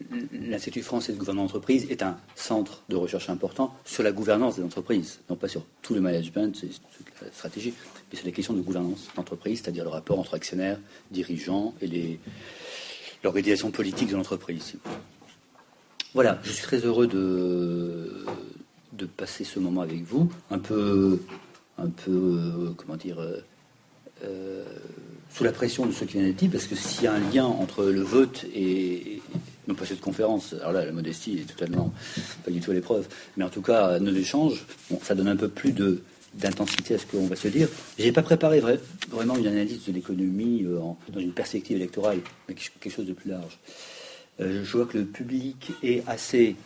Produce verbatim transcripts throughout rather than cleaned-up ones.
l'Institut français de gouvernement d'entreprise est un centre de recherche important sur la gouvernance des entreprises, non pas sur tout le management, c'est toute la stratégie, mais sur les questions de gouvernance d'entreprise, c'est-à-dire le rapport entre actionnaires, dirigeants et les, l'organisation politique de l'entreprise. Voilà, je suis très heureux de, de passer ce moment avec vous, un peu, un peu euh, comment dire, euh, euh, sous la pression de ceux qui viennent d'être dit, parce que s'il y a un lien entre le vote et, non pas cette conférence, alors là, la modestie est totalement pas du tout à l'épreuve, mais en tout cas, nos échanges, bon, ça donne un peu plus de, d'intensité à ce qu'on va se dire. Je n'ai pas préparé vrai, vraiment une analyse de l'économie euh, en, dans une perspective électorale, mais quelque chose de plus large. Euh, je vois que le public est assez,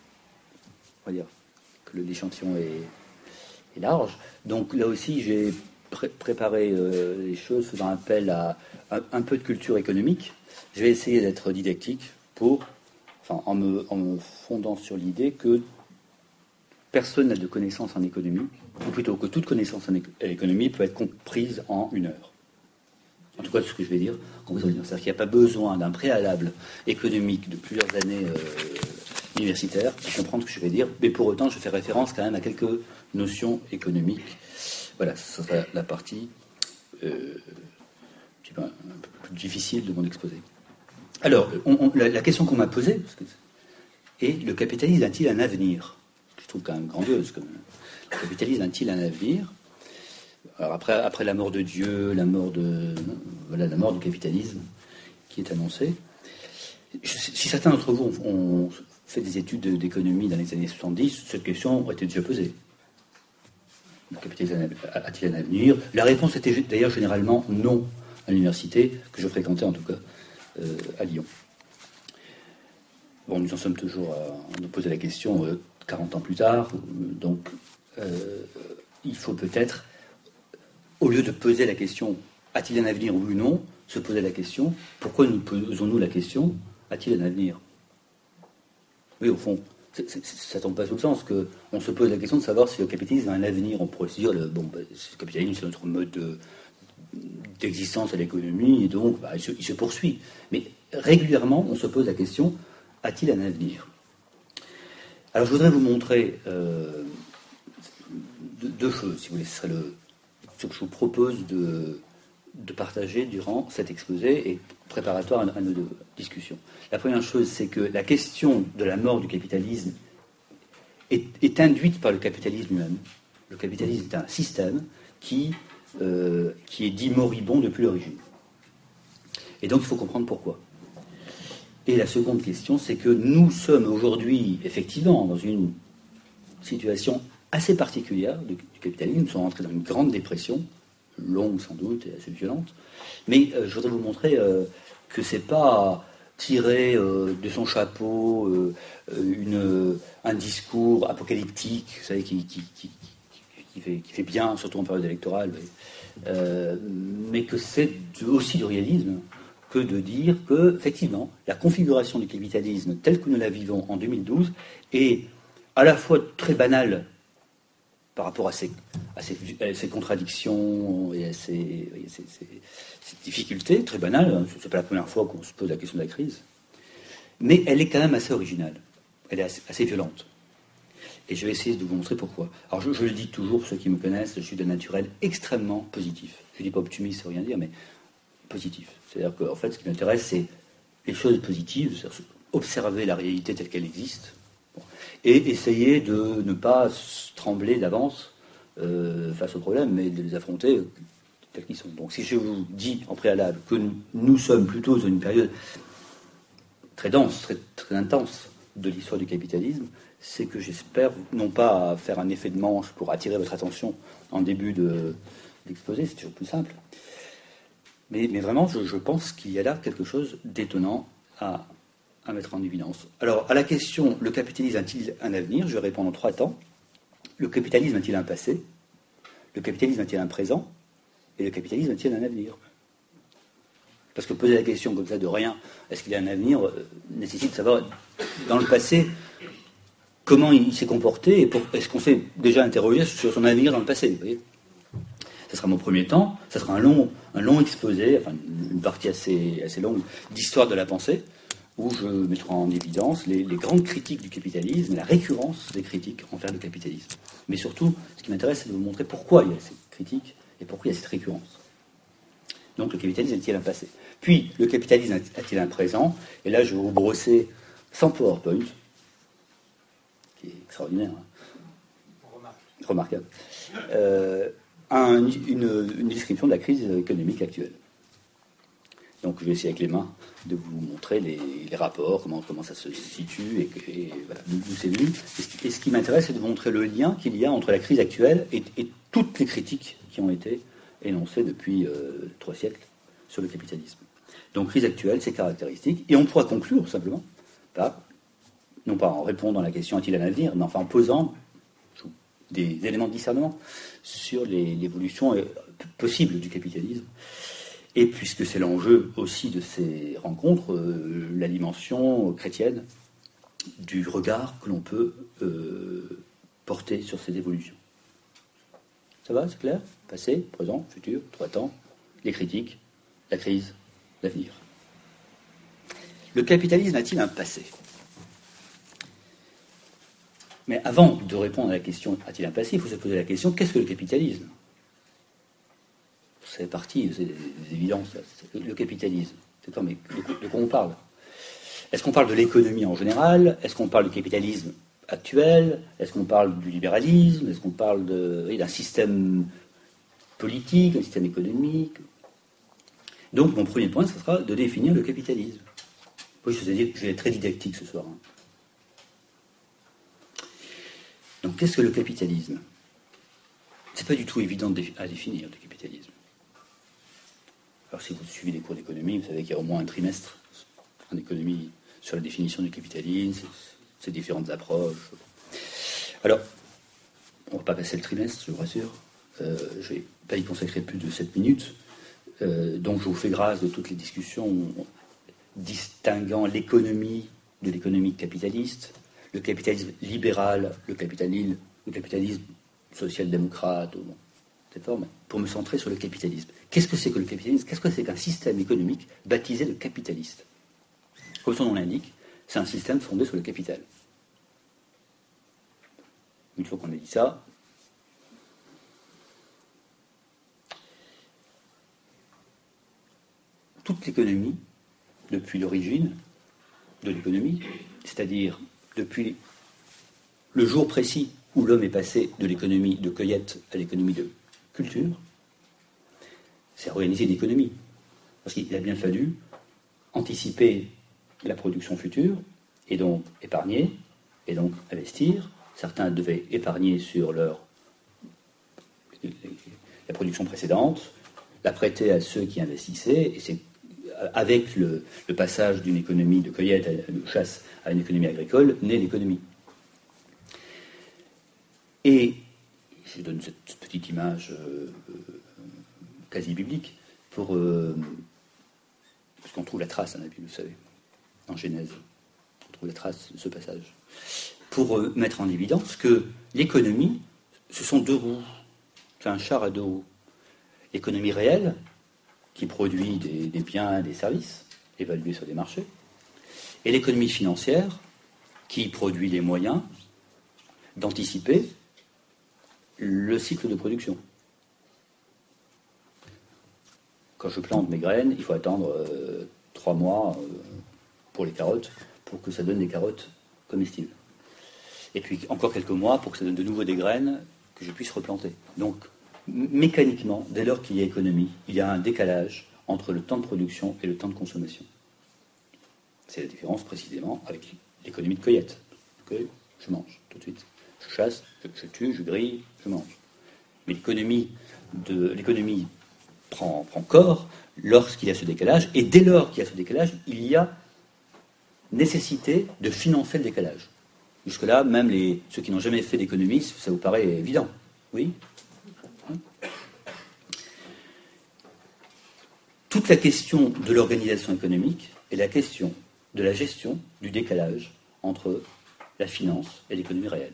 on va dire, que l'échantillon est, est large. Donc là aussi, j'ai pré- préparé euh, les choses faisant appel à, à un peu de culture économique. Je vais essayer d'être didactique pour, enfin, en me, en me fondant sur l'idée que personne n'a de connaissances en économie, ou plutôt que toute connaissance en économie peut être comprise en une heure. En tout cas, c'est ce que je vais dire. C'est-à-dire qu'il n'y a pas besoin d'un préalable économique de plusieurs années euh, universitaires pour comprendre ce que je vais dire, mais pour autant, je fais référence quand même à quelques notions économiques. Voilà, ce sera la partie euh, un petit peu, un peu plus difficile de mon exposé. Alors, on, on, la, la question qu'on m'a posée parce que, est, le capitalisme a-t-il un avenir ? Je trouve quand même grandiose. Comme, le capitalisme a-t-il un avenir ? Alors après, après la mort de Dieu, la mort de voilà, la mort du capitalisme qui est annoncée. Je, si certains d'entre vous ont, ont fait des études d'économie dans les années soixante-dix, cette question aurait été déjà posée. Le capitalisme a-t-il un avenir ? La réponse était d'ailleurs généralement non à l'université que je fréquentais en tout cas euh, à Lyon. Bon, nous en sommes toujours à nous poser la question euh, quarante ans plus tard, donc euh, il faut peut-être, au lieu de poser la question « a-t-il un avenir oui ou non ?», se poser la question « pourquoi nous posons-nous la question « a-t-il un avenir ?» Oui, au fond, c'est, c'est, ça ne tombe pas sous le sens qu'on se pose la question de savoir si le capitalisme a un avenir. On pourrait se dire le, « bon, bah, le capitalisme, c'est notre mode de, d'existence à l'économie, et donc bah, il, se, il se poursuit. » Mais régulièrement, on se pose la question « a-t-il un avenir ?» Alors, je voudrais vous montrer euh, deux, deux choses, si vous voulez. Ce serait le... ce que je vous propose de, de partager durant cet exposé et préparatoire à, à nos discussions. La première chose, c'est que la question de la mort du capitalisme est, est induite par le capitalisme lui-même. Le capitalisme est un système qui, euh, qui est dit moribond depuis l'origine. Et donc, il faut comprendre pourquoi. Et la seconde question, c'est que nous sommes aujourd'hui, effectivement, dans une situation assez particulière du, du capitalisme. Nous sommes rentrés dans une grande dépression, longue sans doute et assez violente. Mais euh, je voudrais vous montrer euh, que ce n'est pas tirer euh, de son chapeau euh, une, un discours apocalyptique, vous savez, qui, qui, qui, qui, fait, qui fait bien, surtout en période électorale, euh, mais que c'est aussi du réalisme que de dire que, effectivement, la configuration du capitalisme telle que nous la vivons en deux mille douze est à la fois très banale par rapport à ces, à ces, à ces contradictions et à ces, ces, ces, ces difficultés, très banales, ce n'est pas la première fois qu'on se pose la question de la crise, mais elle est quand même assez originale, elle est assez, assez violente. Et je vais essayer de vous montrer pourquoi. Alors je, je le dis toujours, pour ceux qui me connaissent, je suis d'un naturel extrêmement positif. Je ne dis pas optimiste, ça ne veut rien dire, mais positif. C'est-à-dire qu'en fait, ce qui m'intéresse, c'est les choses positives, c'est-à-dire observer la réalité telle qu'elle existe, et essayer de ne pas trembler d'avance euh, face aux problèmes, mais de les affronter tels qu'ils sont. Donc si je vous dis en préalable que nous, nous sommes plutôt dans une période très dense, très, très intense de l'histoire du capitalisme, c'est que j'espère non pas faire un effet de manche pour attirer votre attention en début de, d'exposé, c'est toujours plus simple, mais, mais vraiment je, je pense qu'il y a là quelque chose d'étonnant à à mettre en évidence. Alors, à la question, le capitalisme a-t-il un avenir ? Je vais répondre en trois temps. Le capitalisme a-t-il un passé ? Le capitalisme a-t-il un présent ? Et le capitalisme a-t-il un avenir ? Parce que poser la question comme ça de rien, est-ce qu'il y a un avenir, euh, nécessite de savoir, dans le passé, comment il s'est comporté, et pour, est-ce qu'on s'est déjà interrogé sur son avenir dans le passé, vous voyez ? Ce sera mon premier temps, ce sera un long, un long exposé, enfin une partie assez, assez longue d'histoire de la pensée, où je mettrai en évidence les, les grandes critiques du capitalisme et la récurrence des critiques envers le capitalisme. Mais surtout, ce qui m'intéresse, c'est de vous montrer pourquoi il y a ces critiques et pourquoi il y a cette récurrence. Donc, le capitalisme a-t-il un passé? Puis, le capitalisme a-t-il un présent? Et là, je vais vous brosser, sans PowerPoint, qui est extraordinaire, hein, remarquable, euh, un, une, une description de la crise économique actuelle. Donc, je vais essayer avec les mains de vous montrer les, les rapports, comment, comment ça se situe, et, et voilà, d'où c'est venu. Et ce, et ce qui m'intéresse, c'est de vous montrer le lien qu'il y a entre la crise actuelle et, et toutes les critiques qui ont été énoncées depuis euh, trois siècles sur le capitalisme. Donc, crise actuelle, ses caractéristiques, et on pourra conclure simplement par, non pas en répondant à la question a-t-il un avenir, mais enfin en posant des éléments de discernement sur les, l'évolution possible du capitalisme. Et puisque c'est l'enjeu aussi de ces rencontres, euh, la dimension chrétienne du regard que l'on peut euh, porter sur ces évolutions. Ça va, c'est clair? Passé, présent, futur, trois temps, les critiques, la crise, l'avenir. Le capitalisme a-t-il un passé? Mais avant de répondre à la question a-t-il un passé, il faut se poser la question qu'est-ce que le capitalisme? C'est parti, c'est des évidences. Le capitalisme, c'est quoi, mais de quoi on parle? Est-ce qu'on parle de l'économie en général? Est-ce qu'on parle du capitalisme actuel? Est-ce qu'on parle du libéralisme? Est-ce qu'on parle de, oui, d'un système politique, d'un système économique? Donc mon premier point, ce sera de définir le capitalisme. Oui, je vais être très didactique ce soir. Donc qu'est-ce que le capitalisme? C'est pas du tout évident à définir, le capitalisme. Alors si vous suivez les cours d'économie, vous savez qu'il y a au moins un trimestre en économie sur la définition du capitalisme, ses différentes approches. Alors, on ne va pas passer le trimestre, je vous rassure. Euh, je ne vais pas y consacrer plus de sept minutes. Euh, donc je vous fais grâce de toutes les discussions distinguant l'économie de l'économie capitaliste, le capitalisme libéral, le capitalisme, le capitalisme social-démocrate, bon, cette forme, pour me centrer sur le capitalisme. Qu'est-ce que c'est que le capitalisme? Qu'est-ce que c'est qu'un système économique baptisé de capitaliste? Comme son nom l'indique, c'est un système fondé sur le capital. Une fois qu'on a dit ça, toute l'économie, depuis l'origine de l'économie, c'est-à-dire depuis le jour précis où l'homme est passé de l'économie de cueillette à l'économie de culture, c'est organiser l'économie. Parce qu'il a bien fallu anticiper la production future, et donc épargner, et donc investir. Certains devaient épargner sur leur, la production précédente, la prêter à ceux qui investissaient, et c'est avec le, le passage d'une économie de cueillette, de chasse, à une économie agricole, naît l'économie. Et je donne cette petite image euh, quasi biblique, pour, euh, parce qu'on trouve la trace, hein, la Bible, vous savez, en Genèse, on trouve la trace de ce passage, pour euh, mettre en évidence que l'économie, ce sont deux roues, c'est un char à deux roues. L'économie réelle, qui produit des, des biens et des services, évalués sur des marchés, et l'économie financière, qui produit les moyens d'anticiper le cycle de production. Quand je plante mes graines, il faut attendre euh, trois mois euh, pour les carottes, pour que ça donne des carottes comestibles. Et puis encore quelques mois pour que ça donne de nouveau des graines que je puisse replanter. Donc, m- mécaniquement, dès lors qu'il y a économie, il y a un décalage entre le temps de production et le temps de consommation. C'est la différence précisément avec l'économie de cueillette. Je cueille, je mange tout de suite. Je chasse, je, je tue, je grille, je mange. Mais l'économie, de, l'économie prend, prend corps lorsqu'il y a ce décalage, et dès lors qu'il y a ce décalage, il y a nécessité de financer le décalage. Jusque-là, même les, ceux qui n'ont jamais fait d'économie, ça vous paraît évident. Oui ? Toute la question de l'organisation économique est la question de la gestion du décalage entre la finance et l'économie réelle.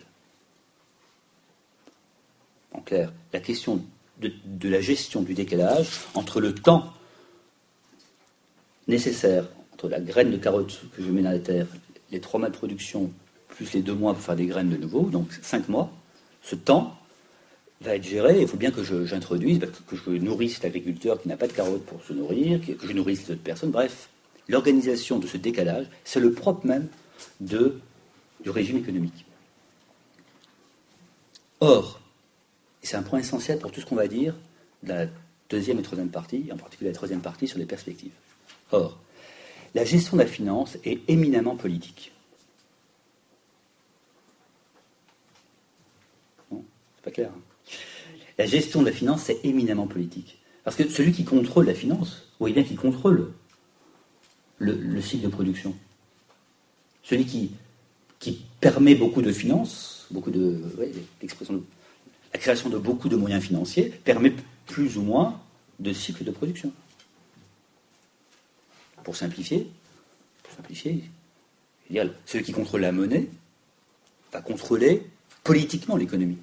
En clair, la question de, de la gestion du décalage entre le temps nécessaire, entre la graine de carotte que je mets dans la terre, les trois mois de production, plus les deux mois pour faire des graines de nouveau, donc cinq mois, ce temps va être géré. Il faut bien que je, j'introduise, que je nourrisse l'agriculteur qui n'a pas de carottes pour se nourrir, que je nourrisse d'autres personnes. Bref, l'organisation de ce décalage, c'est le propre même de, du régime économique. Or, et c'est un point essentiel pour tout ce qu'on va dire de la deuxième et troisième partie, en particulier la troisième partie sur les perspectives. Or, la gestion de la finance est éminemment politique. Non, c'est pas clair. Hein. La gestion de la finance, c'est éminemment politique. Parce que celui qui contrôle la finance, vous voyez bien qu'il contrôle le, le cycle de production. Celui qui, qui permet beaucoup de finances, beaucoup de, ouais, l'expression de, la création de beaucoup de moyens financiers, permet plus ou moins de cycles de production. Pour simplifier, pour simplifier, je veux dire, celui qui contrôle la monnaie va contrôler politiquement l'économie.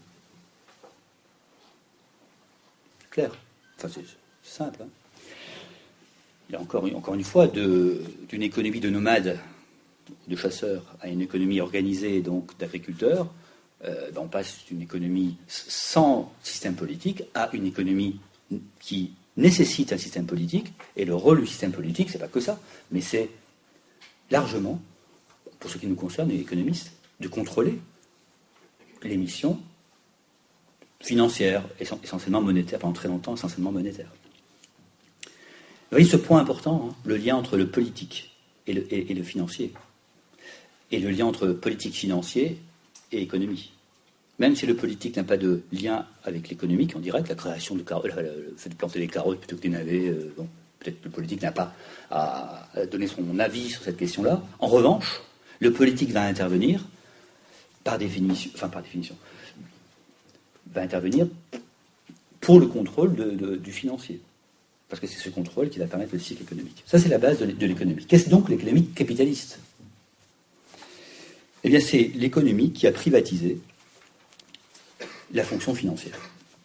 C'est clair. Enfin, c'est, c'est simple. Hein. Il y a encore, encore une fois, de, d'une économie de nomades, de chasseurs, à une économie organisée donc d'agriculteurs. Euh, ben on passe d'une économie sans système politique à une économie qui nécessite un système politique, et le rôle du système politique, c'est pas que ça, mais c'est largement, pour ce qui nous concerne, les économistes, de contrôler l'émission financière, essentiellement monétaire, pendant très longtemps, essentiellement monétaire. Vous voyez ce point important, hein, le lien entre le politique et le, et, et le financier, et le lien entre politique financier et économie. Même si le politique n'a pas de lien avec l'économique en direct, la création de carottes, le fait de planter des carottes plutôt que des navets, euh, bon, peut-être que le politique n'a pas à donner son avis sur cette question-là. En revanche, le politique va intervenir par définition, enfin par définition, va intervenir pour le contrôle de, de, du financier. Parce que c'est ce contrôle qui va permettre le cycle économique. Ça, c'est la base de, de l'économie. Qu'est-ce donc l'économie capitaliste ? Eh bien, c'est l'économie qui a privatisé la fonction financière.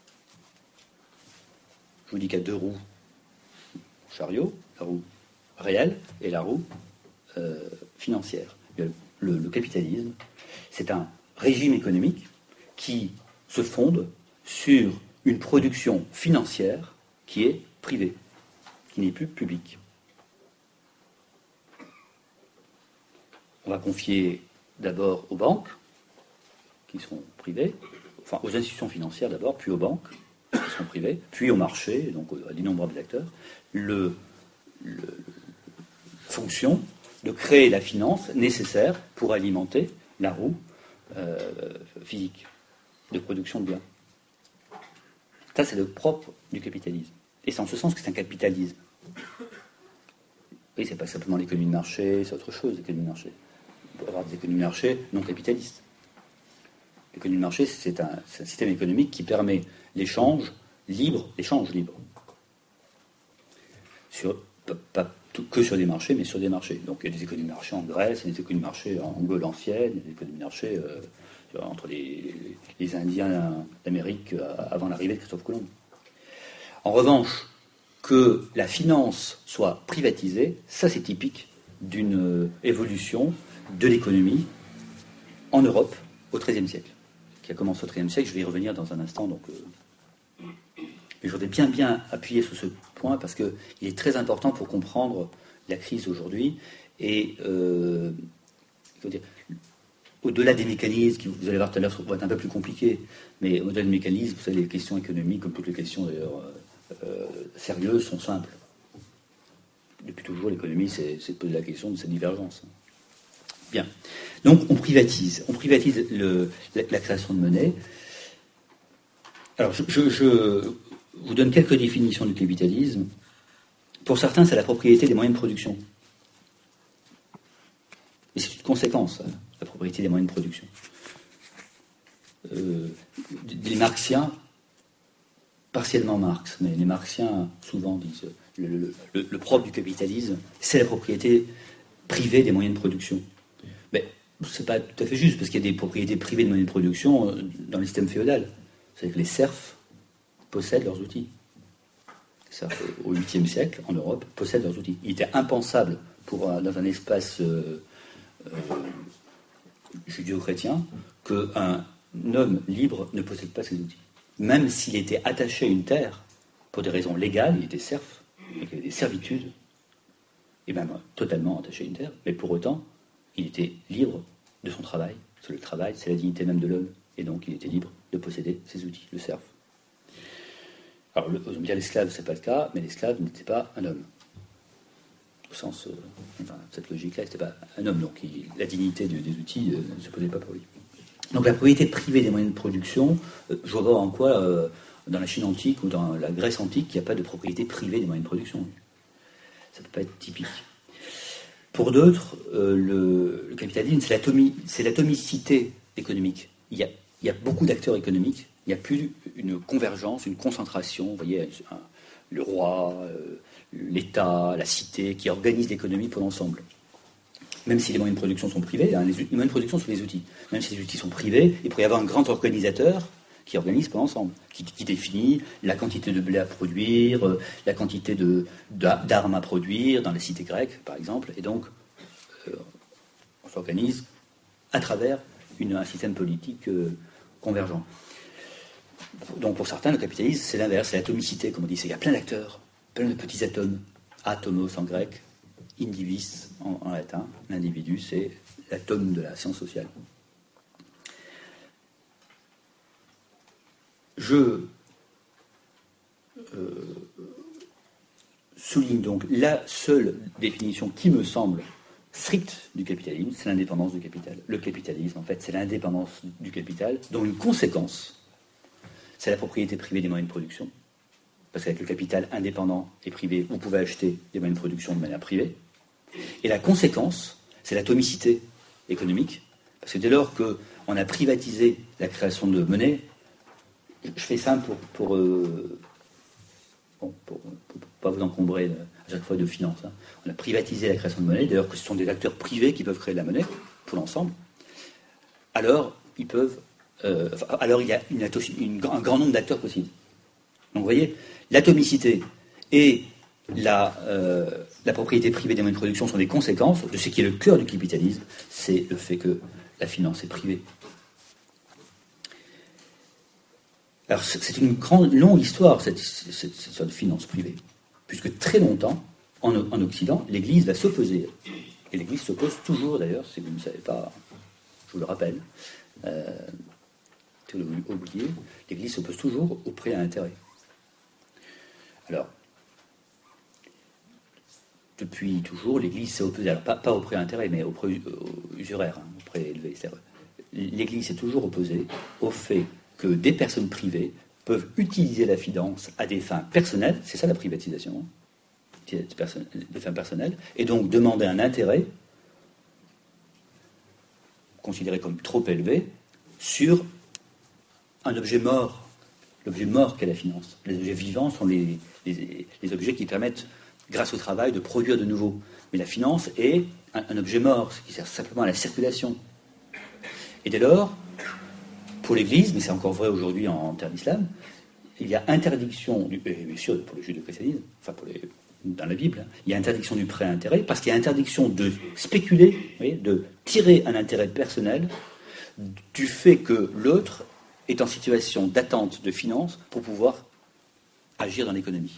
Je vous dis qu'il y a deux roues chariot, la roue réelle et la roue euh, financière. Le, le, le capitalisme, c'est un régime économique qui se fonde sur une production financière qui est privée, qui n'est plus publique. On va confier d'abord aux banques, qui sont privées, enfin aux institutions financières d'abord, puis aux banques, qui sont privées, puis au marché, donc à d'innombrables acteurs, le, le, le fonction de créer la finance nécessaire pour alimenter la roue euh, physique de production de biens. Ça, c'est le propre du capitalisme. Et c'est en ce sens que c'est un capitalisme. Oui, c'est pas simplement l'économie de marché, c'est autre chose, l'économie de marché. On peut avoir des économies de marché non capitalistes. L'économie de marché, c'est un, c'est un système économique qui permet l'échange libre, l'échange libre. Sur, pas, pas tout, que sur des marchés, mais sur des marchés. Donc il y a des économies de marché en Grèce, il y a des économies de marché en Gaule ancienne, il y a des économies de marché euh, entre les, les Indiens d'Amérique avant l'arrivée de Christophe Colomb. En revanche, que la finance soit privatisée, ça c'est typique d'une évolution de l'économie en Europe au XIIIe siècle, qui a commencé au XIIIe siècle. Je vais y revenir dans un instant. Donc, euh... mais je voudrais bien, bien appuyer sur ce point parce qu'il est très important pour comprendre la crise aujourd'hui. Et euh, dire, au-delà des mécanismes, qui vous allez voir tout à l'heure, vont être un peu plus compliqués, mais au-delà des mécanismes, vous savez, les questions économiques, comme toutes les questions d'ailleurs euh, sérieuses, sont simples. Depuis toujours, l'économie, c'est, c'est de poser la question de cette divergence. Bien. Donc, on privatise. On privatise le, la, la création de monnaie. Alors, je, je, je vous donne quelques définitions du capitalisme. Pour certains, c'est la propriété des moyens de production. Et c'est une conséquence, la propriété des moyens de production. Euh, les marxiens, partiellement Marx, mais les marxiens souvent disent le, le, le, le propre du capitalisme, c'est la propriété privée des moyens de production. Mais c'est pas tout à fait juste, parce qu'il y a des propriétés privées de moyens de production dans le système féodal. C'est-à-dire que les serfs possèdent leurs outils. Les serfs, au huitième siècle, en Europe, possèdent leurs outils. Il était impensable pour un, dans un espace euh, euh, judéo-chrétien qu'un homme libre ne possède pas ces outils. Même s'il était attaché à une terre, pour des raisons légales, il était serf, il avait des servitudes, et même totalement attaché à une terre, mais pour autant, il était libre de son travail. Parce que le travail, c'est la dignité même de l'homme, et donc il était libre de posséder ses outils, le serf. Alors, le, on va dire l'esclave, c'est pas le cas, mais l'esclave n'était pas un homme. Au sens, euh, enfin, cette logique-là, c'était pas un homme, donc il, la dignité de, des outils euh, ne se posait pas pour lui. Donc la propriété privée des moyens de production, euh, je vois pas en quoi, euh, dans la Chine antique ou dans la Grèce antique, il n'y a pas de propriété privée des moyens de production. Ça ne peut pas être typique. Pour d'autres, euh, le, le capitalisme, c'est, l'atomi, c'est l'atomicité économique. Il y a, il y a beaucoup d'acteurs économiques, il n'y a plus une convergence, une concentration, vous voyez, un, le roi, euh, l'État, la cité, qui organisent l'économie pour l'ensemble. Même si les moyens de production sont privés, hein, les, les moyens de production sont les outils. Même si les outils sont privés, il pourrait y avoir un grand organisateur qui organise pour l'ensemble, qui, qui définit la quantité de blé à produire, euh, la quantité de, d'armes à produire dans les cités grecques, par exemple, et donc euh, on s'organise à travers une, un système politique euh, convergent. Donc pour certains, le capitalisme, c'est l'inverse, c'est l'atomicité, comme on dit. Il y a plein d'acteurs, plein de petits atomes, atomos en grec, indivis en, en latin. L'individu, c'est l'atome de la science sociale. Je euh, souligne donc la seule définition qui me semble stricte du capitalisme, c'est l'indépendance du capital. Le capitalisme, en fait, c'est l'indépendance du capital, dont une conséquence, c'est la propriété privée des moyens de production. Parce qu'avec le capital indépendant et privé, vous pouvez acheter des moyens de production de manière privée. Et la conséquence, c'est l'atomicité économique. Parce que dès lors qu'on a privatisé la création de monnaie, je fais simple pour pour, euh, bon, pour, pour, pour pas vous encombrer à chaque fois de finances. Hein. On a privatisé la création de monnaie, d'ailleurs que ce sont des acteurs privés qui peuvent créer de la monnaie pour l'ensemble. Alors, ils peuvent, euh, alors il y a une, une, un grand nombre d'acteurs possibles. Donc vous voyez, l'atomicité et la, euh, la propriété privée des moyens de production sont des conséquences de ce qui est le cœur du capitalisme, c'est le fait que la finance est privée. Alors, c'est une grande, longue histoire, cette, cette, cette histoire de finance privée, puisque très longtemps, en, en Occident, l'Église va s'opposer. Et l'Église s'oppose toujours, d'ailleurs, si vous ne savez pas, je vous le rappelle, euh, si vous l'avez oublié, l'Église s'oppose toujours au prêt à intérêt. Alors, depuis toujours, l'Église s'est opposée, alors pas, pas au prêt à intérêt, mais au prêt au usuraire, hein, au prêt élevé. C'est-à-dire, l'Église s'est toujours opposée au fait que des personnes privées peuvent utiliser la finance à des fins personnelles, c'est ça la privatisation, hein, des fins personnelles, et donc demander un intérêt considéré comme trop élevé sur un objet mort, l'objet mort qu'est la finance. Les objets vivants sont les, les, les objets qui permettent, grâce au travail, de produire de nouveau. Mais la finance est un, un objet mort, ce qui sert simplement à la circulation. Et dès lors, pour l'Église, mais c'est encore vrai aujourd'hui en, en termes d'islam, il y a interdiction, du, et bien sûr pour le judéo-christianisme, enfin pour les, dans la Bible, il y a interdiction du prêt à intérêt, parce qu'il y a interdiction de spéculer, vous voyez, de tirer un intérêt personnel du fait que l'autre est en situation d'attente de finances pour pouvoir agir dans l'économie.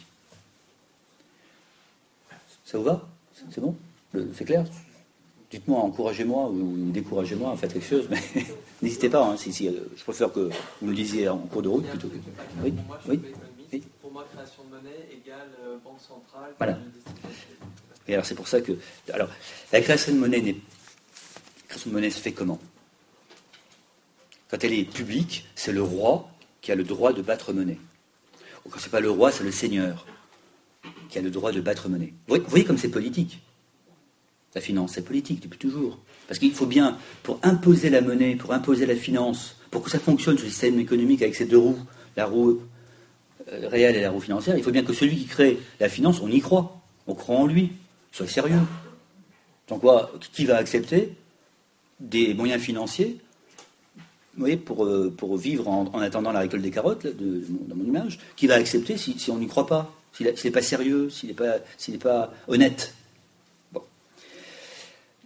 Ça vous va? C'est bon? C'est clair? Dites-moi, encouragez-moi ou découragez-moi à faire quelque chose, mais n'hésitez pas. Hein, si, si, je préfère que vous me le disiez en cours de route plutôt que. Oui, pour moi, je oui, suis pas économiste. oui. Pour moi, création de monnaie égale euh, banque centrale. Voilà. Et alors c'est pour ça que, alors, la création de monnaie, n'est... la création de monnaie se fait comment? Quand elle est publique, c'est le roi qui a le droit de battre monnaie. Ou quand c'est pas le roi, c'est le seigneur qui a le droit de battre monnaie. Vous voyez, vous voyez comme c'est politique. La finance, c'est politique depuis toujours. Parce qu'il faut bien, pour imposer la monnaie, pour imposer la finance, pour que ça fonctionne ce système économique avec ces deux roues, la roue euh, réelle et la roue financière, il faut bien que celui qui crée la finance, on y croit. On croit en lui. Soyez sérieux. Donc quoi, qui va accepter des moyens financiers, vous voyez, pour, euh, pour vivre en, en attendant la récolte des carottes, là, de, de, dans mon image, qui va accepter si, si on n'y croit pas, s'il n'est pas sérieux, s'il n'est pas, s'il n'est pas honnête. Bon.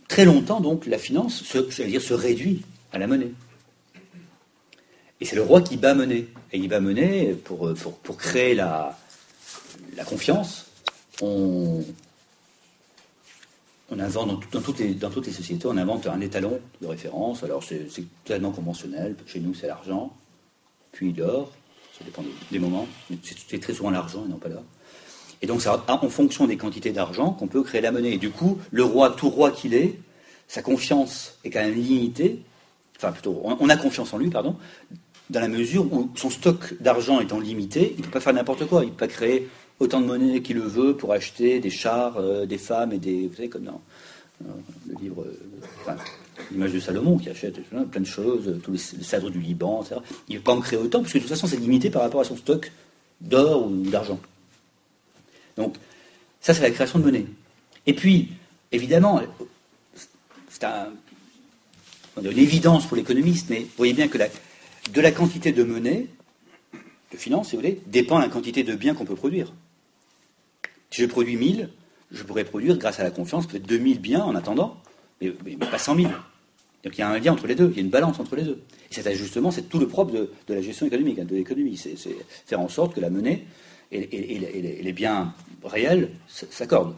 très longtemps, donc, la finance se, j'allais dire, se réduit à la monnaie. Et c'est le roi qui bat monnaie. Et il bat monnaie pour, pour, pour créer la, la confiance. On, on invente dans, dans, toutes les, dans toutes les sociétés, on invente un étalon de référence. Alors c'est, c'est totalement conventionnel. Chez nous, c'est l'argent, puis l'or. Ça dépend des, des moments. C'est, c'est très souvent l'argent et non pas l'or. Et donc, c'est en fonction des quantités d'argent qu'on peut créer la monnaie. Et du coup, le roi, tout roi qu'il est, sa confiance est quand même limitée. Enfin, plutôt, on a confiance en lui, pardon, dans la mesure où son stock d'argent étant limité, il ne peut pas faire n'importe quoi. Il ne peut pas créer autant de monnaie qu'il le veut pour acheter des chars, euh, des femmes et des... Vous savez, comme dans euh, le livre... Euh, enfin, l'image de Salomon qui achète plein de choses, tous les, les cèdres du Liban, et cetera. Il ne peut pas en créer autant, parce que de toute façon, c'est limité par rapport à son stock d'or ou d'argent. Donc, ça, c'est la création de monnaie. Et puis, évidemment, c'est un, une évidence pour l'économiste, mais vous voyez bien que la, de la quantité de monnaie, de finance, si vous voulez, dépend la quantité de biens qu'on peut produire. Si je produis mille, je pourrais produire, grâce à la confiance, peut-être deux mille biens en attendant, mais, mais, mais pas cent mille. Donc il y a un lien entre les deux, il y a une balance entre les deux. Et cet ajustement, c'est tout le propre de, de la gestion économique, de l'économie. C'est, c'est faire en sorte que la monnaie et, et, et, et, les, et les biens réels s'accordent.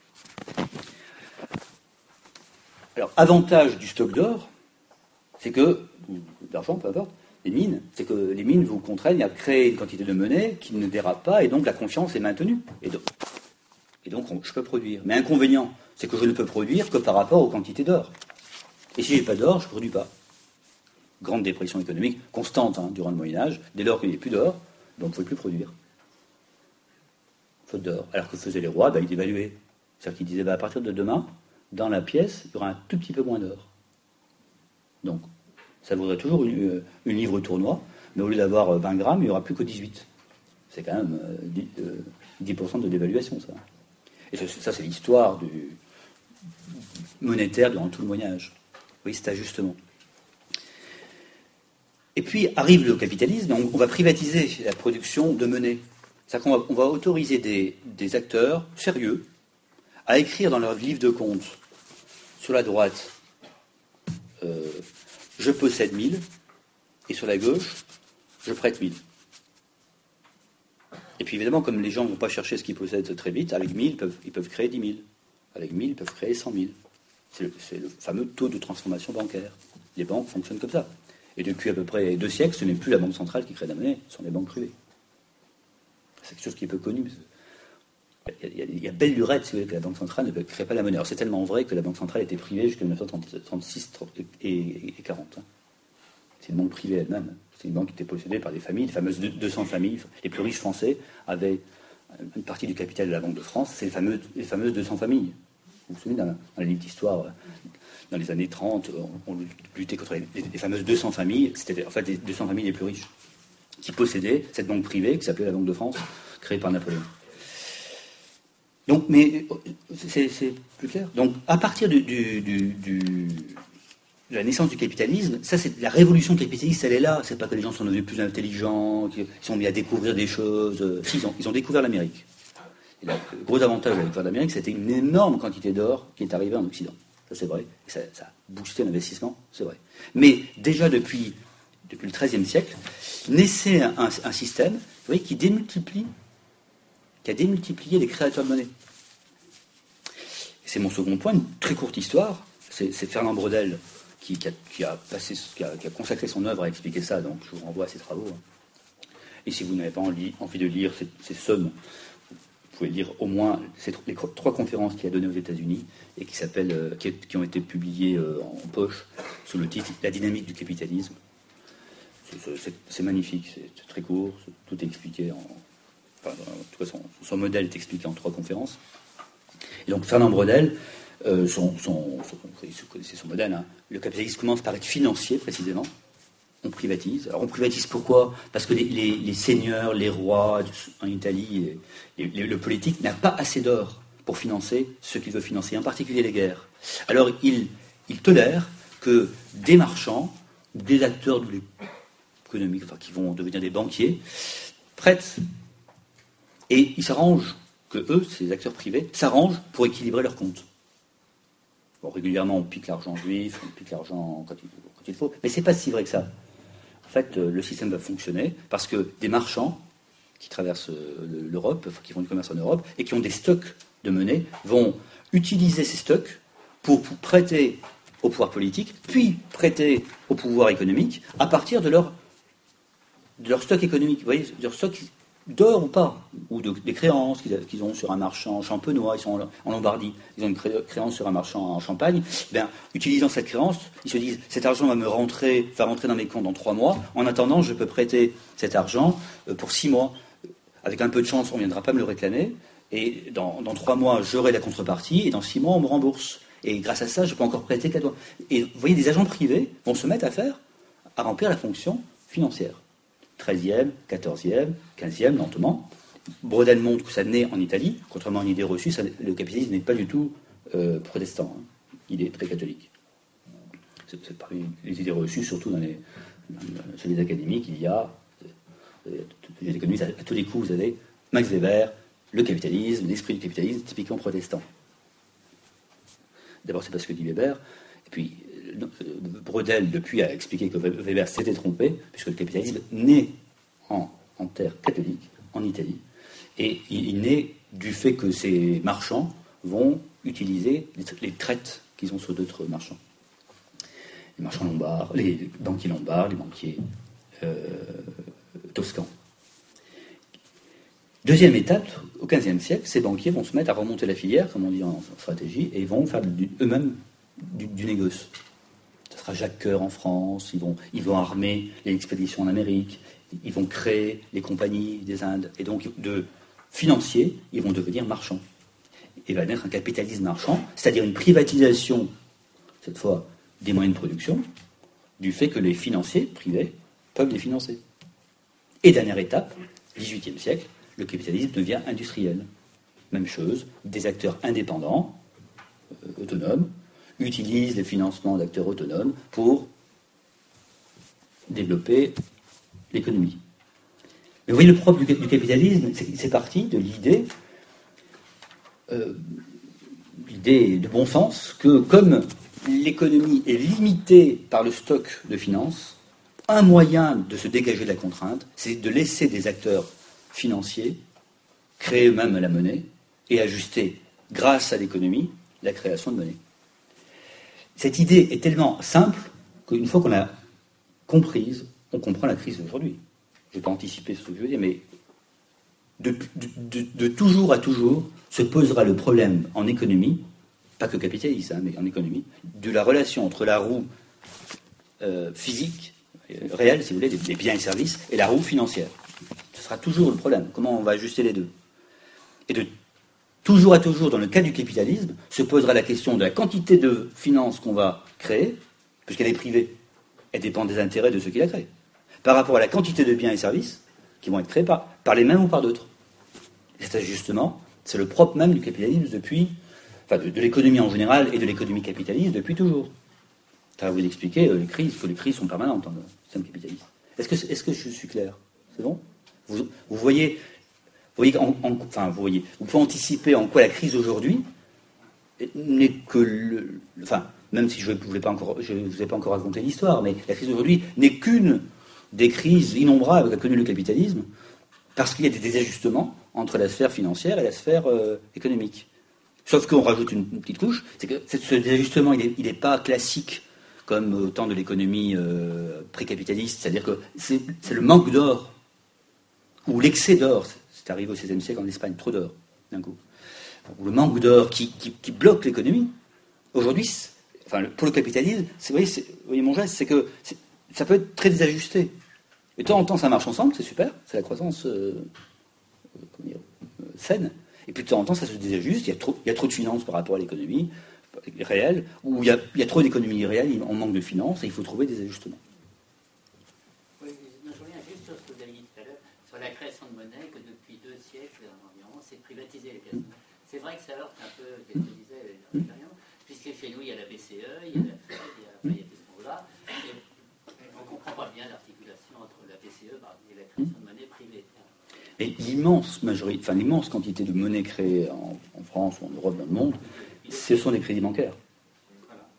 Alors, avantage du stock d'or, c'est que, ou d'argent, peu importe, les mines, c'est que les mines vous contraignent à créer une quantité de monnaie qui ne dérape pas, et donc la confiance est maintenue. Et donc, et donc on, je peux produire. Mais inconvénient, c'est que je ne peux produire que par rapport aux quantités d'or. Et si je n'ai pas d'or, je ne produis pas. Grande dépression économique, constante hein, durant le Moyen-Âge, dès lors qu'il n'y a plus d'or, donc on ne pouvait plus produire. Faute d'or. Alors que faisaient les rois, bah, ils dévaluaient. C'est-à-dire qu'ils disaient, bah, à partir de demain, dans la pièce, il y aura un tout petit peu moins d'or. Donc, ça vaudrait toujours une, une livre tournoi, mais au lieu d'avoir vingt grammes, il n'y aura plus que dix-huit. C'est quand même dix pour cent de dévaluation, ça. Et ça, c'est l'histoire du monétaire durant tout le Moyen-Âge. Oui, cet ajustement. Et puis arrive le capitalisme, on, on va privatiser la production de monnaie. C'est-à-dire qu'on va, on va autoriser des, des acteurs sérieux à écrire dans leur livre de compte, sur la droite, euh, je possède mille, et sur la gauche, je prête mille. Et puis évidemment, comme les gens ne vont pas chercher ce qu'ils possèdent très vite, avec mille, ils peuvent, ils peuvent créer dix mille. Avec mille, ils peuvent créer cent mille. C'est le, c'est le fameux taux de transformation bancaire. Les banques fonctionnent comme ça. Et depuis à peu près deux siècles, ce n'est plus la banque centrale qui crée la monnaie, ce sont les banques privées. C'est quelque chose qui est peu connu. Il y a, il y a belle lurette, si vous voulez, que la banque centrale ne crée pas la monnaie. Alors c'est tellement vrai que la banque centrale était privée jusqu'en dix-neuf cent trente-six et quarante. C'est une banque privée elle-même. C'est une banque qui était possédée par des familles, les fameuses deux cents familles. Les plus riches français avaient une partie du capital de la Banque de France. C'est les fameuses, les fameuses deux cents familles. Vous vous souvenez, dans la, dans la livre d'histoire, dans les années trente, on, on luttait contre les, les, les fameuses deux cents familles. C'était en fait les deux cents familles les plus riches qui possédaient cette banque privée qui s'appelait la Banque de France, créée par Napoléon. Donc, mais c'est, c'est plus clair. Donc, à partir du, du, du, du, de la naissance du capitalisme, ça, c'est la révolution capitaliste, elle est là. C'est pas que les gens sont devenus plus intelligents, qu'ils sont mis à découvrir des choses. Si, ils ont, ils ont découvert l'Amérique. Et là, le gros avantage de la découverte d'Amérique, c'était une énorme quantité d'or qui est arrivée en Occident. Ça, c'est vrai. Et ça, ça a boosté l'investissement, c'est vrai. Mais déjà depuis, depuis le treizième siècle, naissait un, un, un système, vous voyez, qui démultiplie, qui a démultiplié les créateurs de monnaie. C'est mon second point, une très courte histoire. C'est, c'est Fernand Braudel qui, qui, a, qui, a passé, qui, a, qui a consacré son œuvre à expliquer ça, donc je vous renvoie à ses travaux. Et si vous n'avez pas envie, envie de lire ces, ces sommes, vous pouvez lire au moins ces les trois conférences qu'il a données aux États-Unis et qui, s'appellent, euh, qui, qui ont été publiées euh, en poche sous le titre « La dynamique du capitalisme ». C'est, c'est, c'est magnifique, c'est très court, tout est expliqué en... Enfin, en tout cas, son, son modèle est expliqué en trois conférences. Et donc, Fernand Braudel, euh, son, son, son, vous connaissez son modèle, hein, le capitalisme commence par être financier, précisément. On privatise. Alors, on privatise pourquoi ? Parce que les, les, les seigneurs, les rois en Italie, et, et, le politique n'a pas assez d'or pour financer ce qu'il veut financer, en particulier les guerres. Alors, il, il tolère que des marchands, des acteurs de l'économie, enfin, qui vont devenir des banquiers, prêtent. Et ils s'arrangent, que eux, ces acteurs privés, s'arrangent pour équilibrer leurs comptes. Bon, régulièrement, on pique l'argent juif, on pique l'argent quand il, quand il faut, mais c'est pas si vrai que ça. En fait, le système va fonctionner parce que des marchands qui traversent l'Europe, qui font du commerce en Europe, et qui ont des stocks de monnaie, vont utiliser ces stocks pour, pour prêter au pouvoir politique, puis prêter au pouvoir économique, à partir de leur, de leur stock économique. Vous voyez, de leur stock d'or ou pas, ou de, des créances qu'ils, qu'ils ont sur un marchand champenois, ils sont en, en Lombardie, ils ont une cré, créance sur un marchand en Champagne, bien, utilisant cette créance, ils se disent, cet argent va me rentrer, va rentrer dans mes comptes dans trois mois, en attendant, je peux prêter cet argent pour six mois. Avec un peu de chance, on ne viendra pas me le réclamer, et dans, dans trois mois, j'aurai la contrepartie, et dans six mois, on me rembourse. Et grâce à ça, je peux encore prêter quatre mois. Et vous voyez, des agents privés vont se mettre à faire, à remplir la fonction financière. treizième, quatorzième, quinzième, lentement. Brodel montre que ça naît en Italie, contrairement à une idée reçue, ça, le capitalisme n'est pas du tout euh, protestant, hein. Il est très catholique. C'est, c'est parmi les idées reçues, surtout dans les, chez les académiques, il y a, les économistes, à tous les coups, vous avez Max Weber, le capitalisme, l'esprit du capitalisme, typiquement protestant. D'abord, c'est parce que dit Weber, et puis Brodel, depuis, a expliqué que Weber s'était trompé, puisque le capitalisme naît en, en terre catholique, en Italie, et il, il naît du fait que ces marchands vont utiliser les, les traites qu'ils ont sur d'autres marchands. Les marchands lombards, les banquiers lombards, les banquiers euh, toscans. Deuxième étape, au quinzième siècle, ces banquiers vont se mettre à remonter la filière, comme on dit en stratégie, et vont faire du, eux-mêmes du, du négoce. Ce sera Jacques Coeur en France, ils vont, ils vont armer les expéditions en Amérique, ils vont créer les compagnies des Indes, et donc de financiers, ils vont devenir marchands. Et va naître un capitalisme marchand, c'est-à-dire une privatisation, cette fois, des moyens de production, du fait que les financiers privés peuvent les financer. Et dernière étape, dix-huitième siècle, le capitalisme devient industriel. Même chose, des acteurs indépendants, euh, autonomes, utilisent les financements d'acteurs autonomes pour développer l'économie. Mais vous voyez, le propre du, du capitalisme, c'est, c'est parti de l'idée, euh, l'idée de bon sens, que comme l'économie est limitée par le stock de finances, un moyen de se dégager de la contrainte, c'est de laisser des acteurs financiers créer eux-mêmes la monnaie et ajuster, grâce à l'économie, la création de monnaie. Cette idée est tellement simple qu'une fois qu'on l'a comprise, on comprend la crise d'aujourd'hui. Je ne vais pas anticiper ce que je veux dire, mais de, de, de, de toujours à toujours se posera le problème en économie, pas que capitaliste, hein, mais en économie, de la relation entre la roue euh, physique, réelle, si vous voulez, des, des biens et services, et la roue financière. Ce sera toujours le problème. Comment on va ajuster les deux? Et de toujours à toujours, dans le cas du capitalisme, se posera la question de la quantité de finances qu'on va créer, puisqu'elle est privée. Elle dépend des intérêts de ceux qui la créent. Par rapport à la quantité de biens et services qui vont être créés par, par les mêmes ou par d'autres. Et cet ajustement, c'est le propre même du capitalisme depuis, enfin de, de l'économie en général et de l'économie capitaliste depuis toujours. Ça va vous expliquer euh, les crises, que les crises sont permanentes dans le système capitaliste. Est-ce que, est-ce que je suis clair? C'est bon? vous, vous voyez, vous voyez, en, en, enfin vous voyez, vous pouvez anticiper en quoi la crise aujourd'hui n'est que le, enfin, même si je ne vous ai pas encore, je vous ai pas encore raconté l'histoire, mais la crise d'aujourd'hui n'est qu'une des crises innombrables qu'a connu le capitalisme, parce qu'il y a des désajustements entre la sphère financière et la sphère euh, économique. Sauf qu'on rajoute une, une petite couche, c'est que ce désajustement, il n'est pas classique comme au temps de l'économie euh, pré-capitaliste, c'est-à-dire que c'est, c'est le manque d'or, ou l'excès d'or, c'est arrivé au seizième siècle en Espagne, trop d'or, d'un coup, ou le manque d'or qui, qui, qui bloque l'économie. Aujourd'hui, enfin, pour le capitalisme, c'est, vous, voyez, c'est, vous voyez mon geste, c'est que c'est, ça peut être très désajusté. Et de temps en temps, ça marche ensemble, c'est super, c'est la croissance euh, euh, comment dire, euh, saine, et puis de temps en temps, ça se désajuste, il y a trop, il y a trop de finances par rapport à l'économie réelle, ou il y a, il y a trop d'économies réelles, on manque de finances, et il faut trouver des ajustements. Oui, je reviens juste sur ce que vous avez dit tout à l'heure, sur la création de monnaie, que depuis deux siècles environ, c'est privatiser les caisses. C'est vrai que ça heurte un peu ce que disait l'expérience, puisque chez nous, il y a la B C E, il y a la F E D, il y a, il y a tout ce monde-là, et on ne comprend pas bien l'articulation entre la B C E et la création de monnaie privée. Et l'immense majorité, enfin l'immense quantité de monnaie créée en, en France ou en Europe, dans le monde, ce sont des crédits bancaires.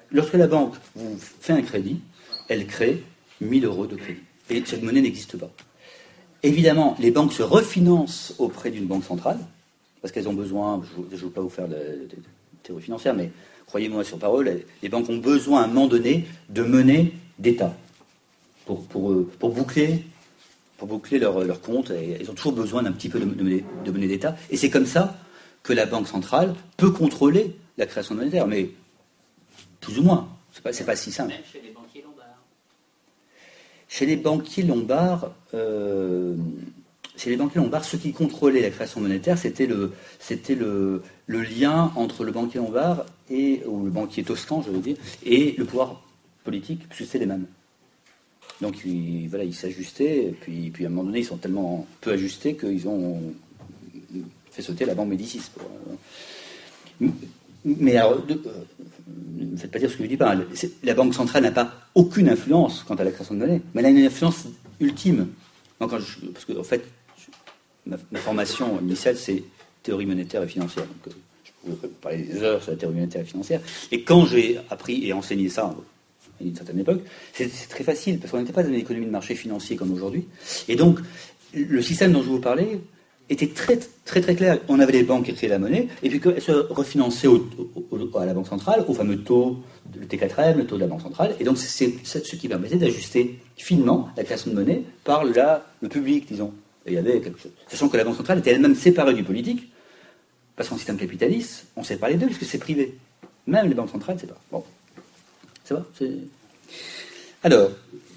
lorsque la banque vous fait un crédit, elle crée mille euros de crédit. Et cette monnaie n'existe pas. Évidemment, les banques se refinancent auprès d'une banque centrale, parce qu'elles ont besoin, je ne veux pas vous faire de, de, de théorie financière, mais croyez-moi sur parole, les, les banques ont besoin à un moment donné de monnaie d'État pour, pour, pour boucler, pour boucler leur, leur compte. Et elles ont toujours besoin d'un petit peu de, de, de monnaie d'État. Et c'est comme ça que la Banque centrale peut contrôler la création monétaire, mais plus ou moins. C'est pas, c'est pas si simple. Même chez les banquiers lombards. Chez les banquiers lombards, euh, chez les banquiers lombards, ceux qui contrôlaient la création monétaire, c'était le, c'était le, le lien entre le banquier lombard et ou le banquier toscan, je veux dire, et le pouvoir politique, puisque c'est les mêmes. Donc, ils, voilà, ils s'ajustaient, et puis, puis à un moment donné, ils sont tellement peu ajustés qu'ils ont fait sauter la banque Médicis. Pour, euh, mais alors, de, euh, ne me faites pas dire ce que je dis pas. La Banque centrale n'a pas aucune influence quant à la création de monnaie, mais elle a une influence ultime. Donc, quand je, parce que, en fait, ma, ma formation initiale, c'est théorie monétaire et financière. Donc, je pourrais parler des heures sur la théorie monétaire et financière. Et quand j'ai appris et enseigné ça à une certaine époque, c'est, c'est très facile, parce qu'on n'était pas dans une économie de marché financier comme aujourd'hui. Et donc, le système dont je vous parlais était très très très clair. On avait les banques qui créaient la monnaie, et puis qu'elles se refinançaient au, au, à la Banque centrale, au fameux taux, le T quatre M, le taux de la Banque centrale. Et donc, c'est, c'est ce qui permettait d'ajuster finement la création de monnaie par la, le public, disons. Et il y avait quelque chose. Sachant que la Banque centrale était elle-même séparée du politique, parce qu'en système capitaliste, on sépare les deux, puisque c'est privé. Même les banques centrales, c'est pas. Bon. Ça va c'est... Alors,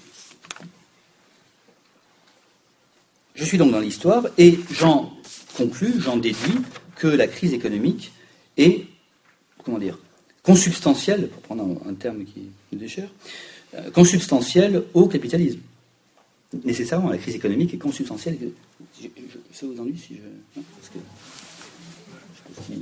je suis donc dans l'histoire, et j'en conclus, j'en déduis que la crise économique est, comment dire, consubstantielle, pour prendre un, un terme qui nous est cher, euh, consubstantielle au capitalisme. Nécessairement, la crise économique est consubstantielle. Je, je, ça vous ennuie si je... Non, parce que... Il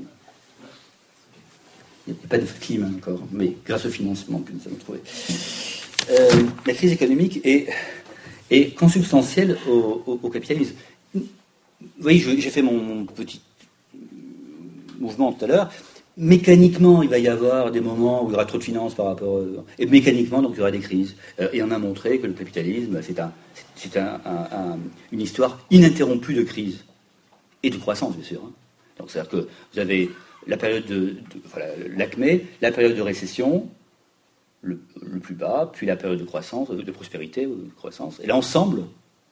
n'y a pas de clim encore, mais grâce au financement que nous avons trouvé. Euh, la crise économique est, est consubstantielle au, au, au capitalisme. Vous voyez, je, j'ai fait mon, mon petit mouvement tout à l'heure. Mécaniquement, il va y avoir des moments où il y aura trop de finances par rapport... Euh, et mécaniquement, donc, il y aura des crises. Euh, et on a montré que le capitalisme, c'est, un, c'est un, un, un, une histoire ininterrompue de crise. Et de croissance, bien sûr. Hein. Donc, c'est-à-dire que vous avez la période de, de voilà, l'acmé, la période de récession, le, le plus bas, puis la période de croissance, de prospérité, de croissance. Et l'ensemble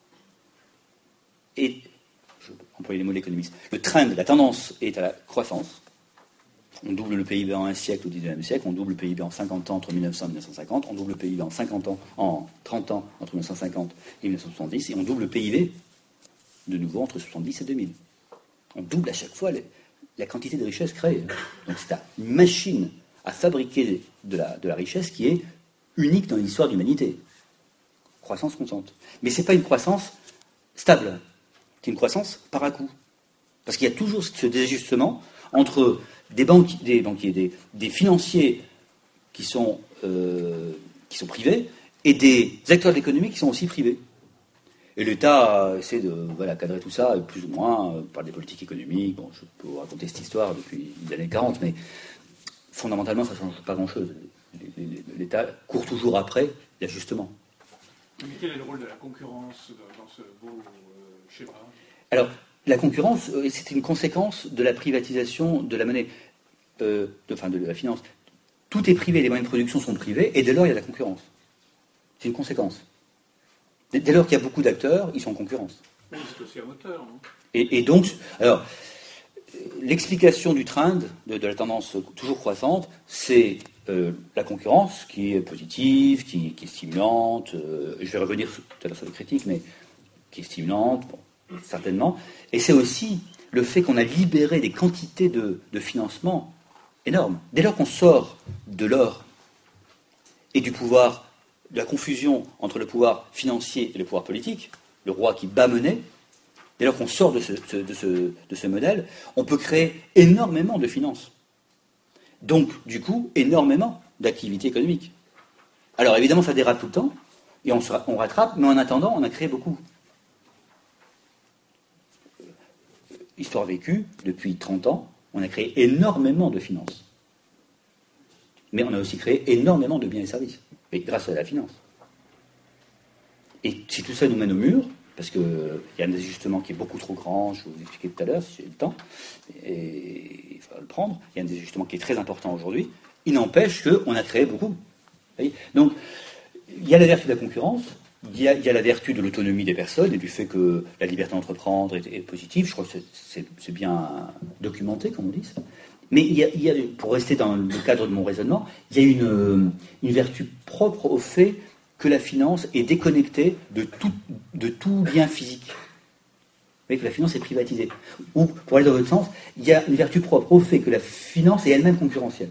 est, je vais employer les mots de l'économiste, le trend, la tendance est à la croissance. On double le P I B en un siècle au dix-neuvième siècle, on double le P I B en cinquante ans entre mille neuf cents et mille neuf cent cinquante, on double le P I B en cinquante ans, en trente ans entre mille neuf cent cinquante et mille neuf cent soixante-dix, et on double le P I B de nouveau entre soixante-dix et deux mille. On double à chaque fois les, la quantité de richesse créée. Donc c'est une machine à fabriquer de la, de la richesse qui est unique dans l'histoire de l'humanité. Croissance constante. Mais ce n'est pas une croissance stable. C'est une croissance par à coup. Parce qu'il y a toujours ce désajustement entre des, banques, des banquiers, des, des financiers qui sont, euh, qui sont privés et des acteurs de l'économie qui sont aussi privés. Et l'État essaie de voilà, cadrer tout ça, plus ou moins, euh, par des politiques économiques. Bon, je peux vous raconter cette histoire depuis les années quarante, mais fondamentalement, ça ne change pas grand-chose. L'État court toujours après l'ajustement. Mais quel est le rôle de la concurrence dans ce beau euh, schéma ? Alors, la concurrence, euh, c'est une conséquence de la privatisation de la monnaie, euh, de, enfin de la finance. Tout est privé, les moyens de production sont privés, et dès lors, il y a la concurrence. C'est une conséquence. Dès lors qu'il y a beaucoup d'acteurs, ils sont en concurrence. Oui, c'est aussi un moteur, non ? Et, et donc, alors, l'explication du trend, de, de la tendance toujours croissante, c'est euh, la concurrence qui est positive, qui, qui est stimulante. Euh, je vais revenir tout à l'heure sur les critiques, mais qui est stimulante, bon, certainement. Et c'est aussi le fait qu'on a libéré des quantités de, de financement énormes. Dès lors qu'on sort de l'or et du pouvoir, de la confusion entre le pouvoir financier et le pouvoir politique, le roi qui bat monnaie, dès lors qu'on sort de ce, de, ce, de ce modèle, on peut créer énormément de finances. Donc, du coup, énormément d'activités économiques. Alors, évidemment, ça dérape tout le temps, et on, se, on rattrape, mais en attendant, on a créé beaucoup. Histoire vécue, depuis trente ans, on a créé énormément de finances. Mais on a aussi créé énormément de biens et services, et grâce à la finance. Et si tout ça nous mène au mur, parce qu'il y a un ajustement qui est beaucoup trop grand, je vais vous expliquer tout à l'heure, si j'ai le temps, et il faudra le prendre, il y a un ajustement qui est très important aujourd'hui, il n'empêche qu'on a créé beaucoup. Vous voyez ? Donc, il y a la vertu de la concurrence, il y a, il y a la vertu de l'autonomie des personnes et du fait que la liberté d'entreprendre est, est positive, je crois que c'est, c'est, c'est bien documenté, comme on dit ça. Mais il y, a, il y a, pour rester dans le cadre de mon raisonnement, il y a une, une vertu propre au fait que la finance est déconnectée de tout, de tout lien physique. Vous voyez que la finance est privatisée. Ou, pour aller dans votre sens, il y a une vertu propre au fait que la finance est elle-même concurrentielle.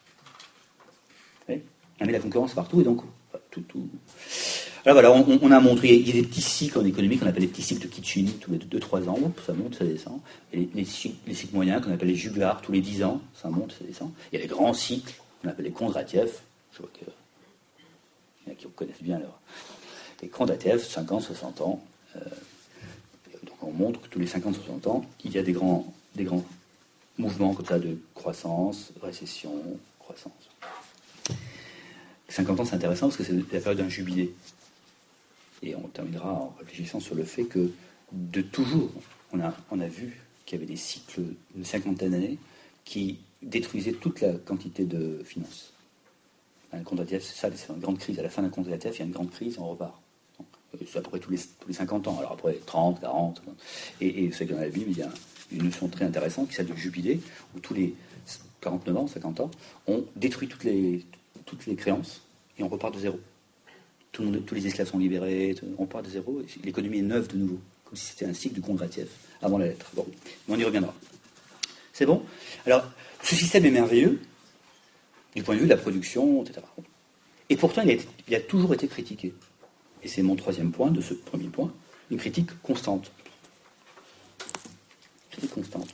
Vous voyez ? On met la concurrence partout et donc tout... tout... Alors voilà, on, on a montré, il y a des petits cycles en économie qu'on appelle les petits cycles de Kitchin, tous les deux trois ans, ça monte, ça descend. Et les, les, cycles, les cycles moyens qu'on appelle les Juglar, tous les dix ans, ça monte, ça descend. Il y a les grands cycles qu'on appelle les Kondratiev, je vois qu'il y en a qui connaissent bien leur... Les Kondratiev, cinquante, soixante ans. Euh, donc on montre que tous les cinquante, soixante ans, il y a des grands, des grands mouvements comme ça de croissance, récession, croissance. cinquante ans, c'est intéressant parce que c'est la période d'un jubilé. Et on terminera en réfléchissant sur le fait que, de toujours, on a, on a vu qu'il y avait des cycles d'une cinquantaine d'années qui détruisaient toute la quantité de finances. Un Kondratiev, c'est ça, c'est une grande crise. À la fin d'un Kondratiev, il y a une grande crise et on repart. Donc, c'est à peu près tous les, tous les cinquante ans. Alors après, trente, quarante. Et, et c'est que dans la Bible, il y a une notion très intéressante qui est celle de jubilé, où tous les quarante-neuf ans, cinquante ans, on détruit toutes les, toutes les créances et on repart de zéro. Tout le monde, tous les esclaves sont libérés, on part de zéro, et l'économie est neuve de nouveau, comme si c'était un cycle de Kondratiev, avant la lettre. Bon, mais on y reviendra. C'est bon ? Alors, ce système est merveilleux, du point de vue de la production, et cetera. Et pourtant, il a, été, il a toujours été critiqué. Et c'est mon troisième point, de ce premier point, une critique constante. Critique constante.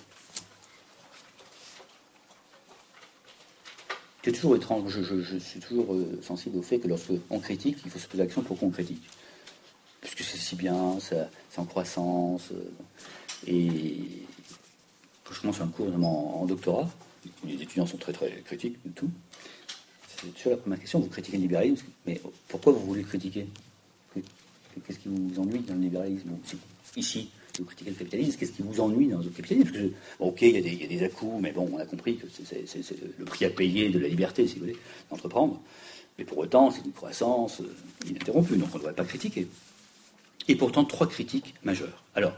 C'est toujours étrange, je, je, je suis toujours euh, sensible au fait que lorsqu'on critique, il faut se poser la question pourquoi on critique. Puisque c'est si bien, ça, c'est en croissance. Euh, et quand je commence un cours en, en doctorat, les étudiants sont très très critiques de tout. C'est toujours la première question, vous critiquez le libéralisme, mais pourquoi vous voulez le critiquer ? Qu'est-ce qui vous ennuie dans le libéralisme ? Ici, vous critiquez le capitalisme, qu'est-ce qui vous ennuie dans le capitalisme ? Parce que, bon, ok, il y, a des, il y a des à-coups, mais bon, on a compris que c'est, c'est, c'est, c'est le prix à payer de la liberté, si vous voulez, d'entreprendre. Mais pour autant, c'est une croissance euh, ininterrompue, donc on ne devrait pas critiquer. Et pourtant, trois critiques majeures. Alors,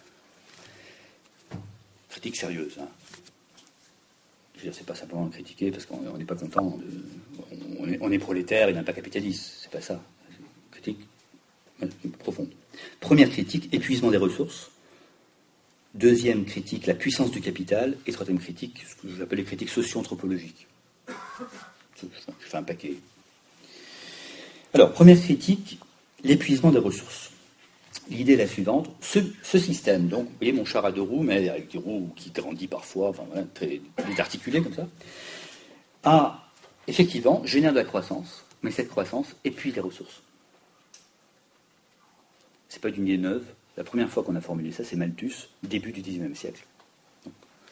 critique sérieuse, hein. Je veux dire, c'est pas simplement critiquer parce qu'on n'est pas content, de, on, est, on est prolétaire et n'a pas capitaliste, c'est pas ça. Critique profonde. Première critique, épuisement des ressources. Deuxième critique, la puissance du capital. Et troisième critique, ce que j'appelle les critiques socio-anthropologiques. Je fais un paquet. Alors, première critique, l'épuisement des ressources. L'idée est la suivante. Ce, ce système, donc, vous voyez mon char à deux roues, mais avec des roues qui grandit parfois, enfin voilà, très articulé comme ça, a effectivement génère de la croissance, mais cette croissance épuise les ressources. C'est pas une idée neuve. La première fois qu'on a formulé ça, c'est Malthus, début du dix-neuvième siècle. Donc,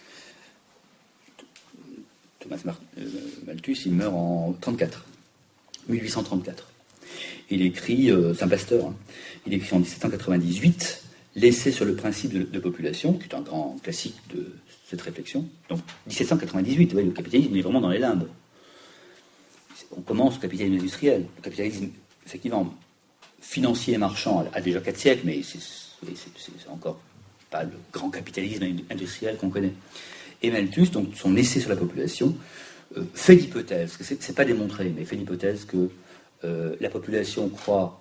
Thomas Mar- euh, Malthus, il meurt en trente-quatre, mille huit cent trente-quatre. Il écrit, euh, c'est un pasteur, hein, il écrit en dix-sept cent quatre-vingt-dix-huit l'essai sur le principe de, de population, qui est un grand classique de cette réflexion. Donc, dix-sept cent quatre-vingt-dix-huit, vous voyez, le capitalisme est vraiment dans les limbes. On commence au capitalisme industriel. Le capitalisme, effectivement, financier et marchand a déjà quatre siècles, mais c'est, c'est, c'est encore pas le grand capitalisme industriel qu'on connaît. Et Malthus, donc son essai sur la population, euh, fait l'hypothèse, que c'est, c'est pas démontré, mais fait l'hypothèse que euh, la population croît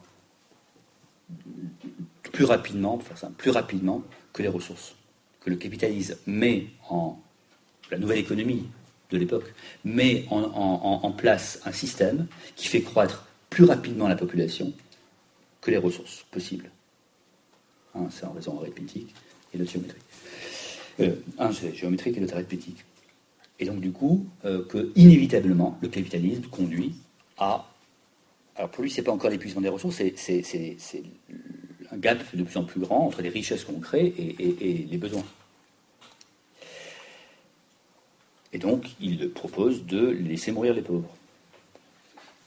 plus rapidement, pour faire ça, plus rapidement que les ressources. Que le capitalisme met en la nouvelle économie de l'époque, met en, en, en place un système qui fait croître plus rapidement la population que les ressources possibles. Un, c'est en raison arithmétique et l'autre géométrique. Euh, un, c'est géométrique et l'autre arithmétique. Et donc, du coup, euh, que, inévitablement, le capitalisme conduit à... Alors, pour lui, c'est pas encore l'épuisement des ressources, c'est, c'est, c'est, c'est un gap de plus en plus grand entre les richesses qu'on crée et, et, et les besoins. Et donc, il propose de laisser mourir les pauvres.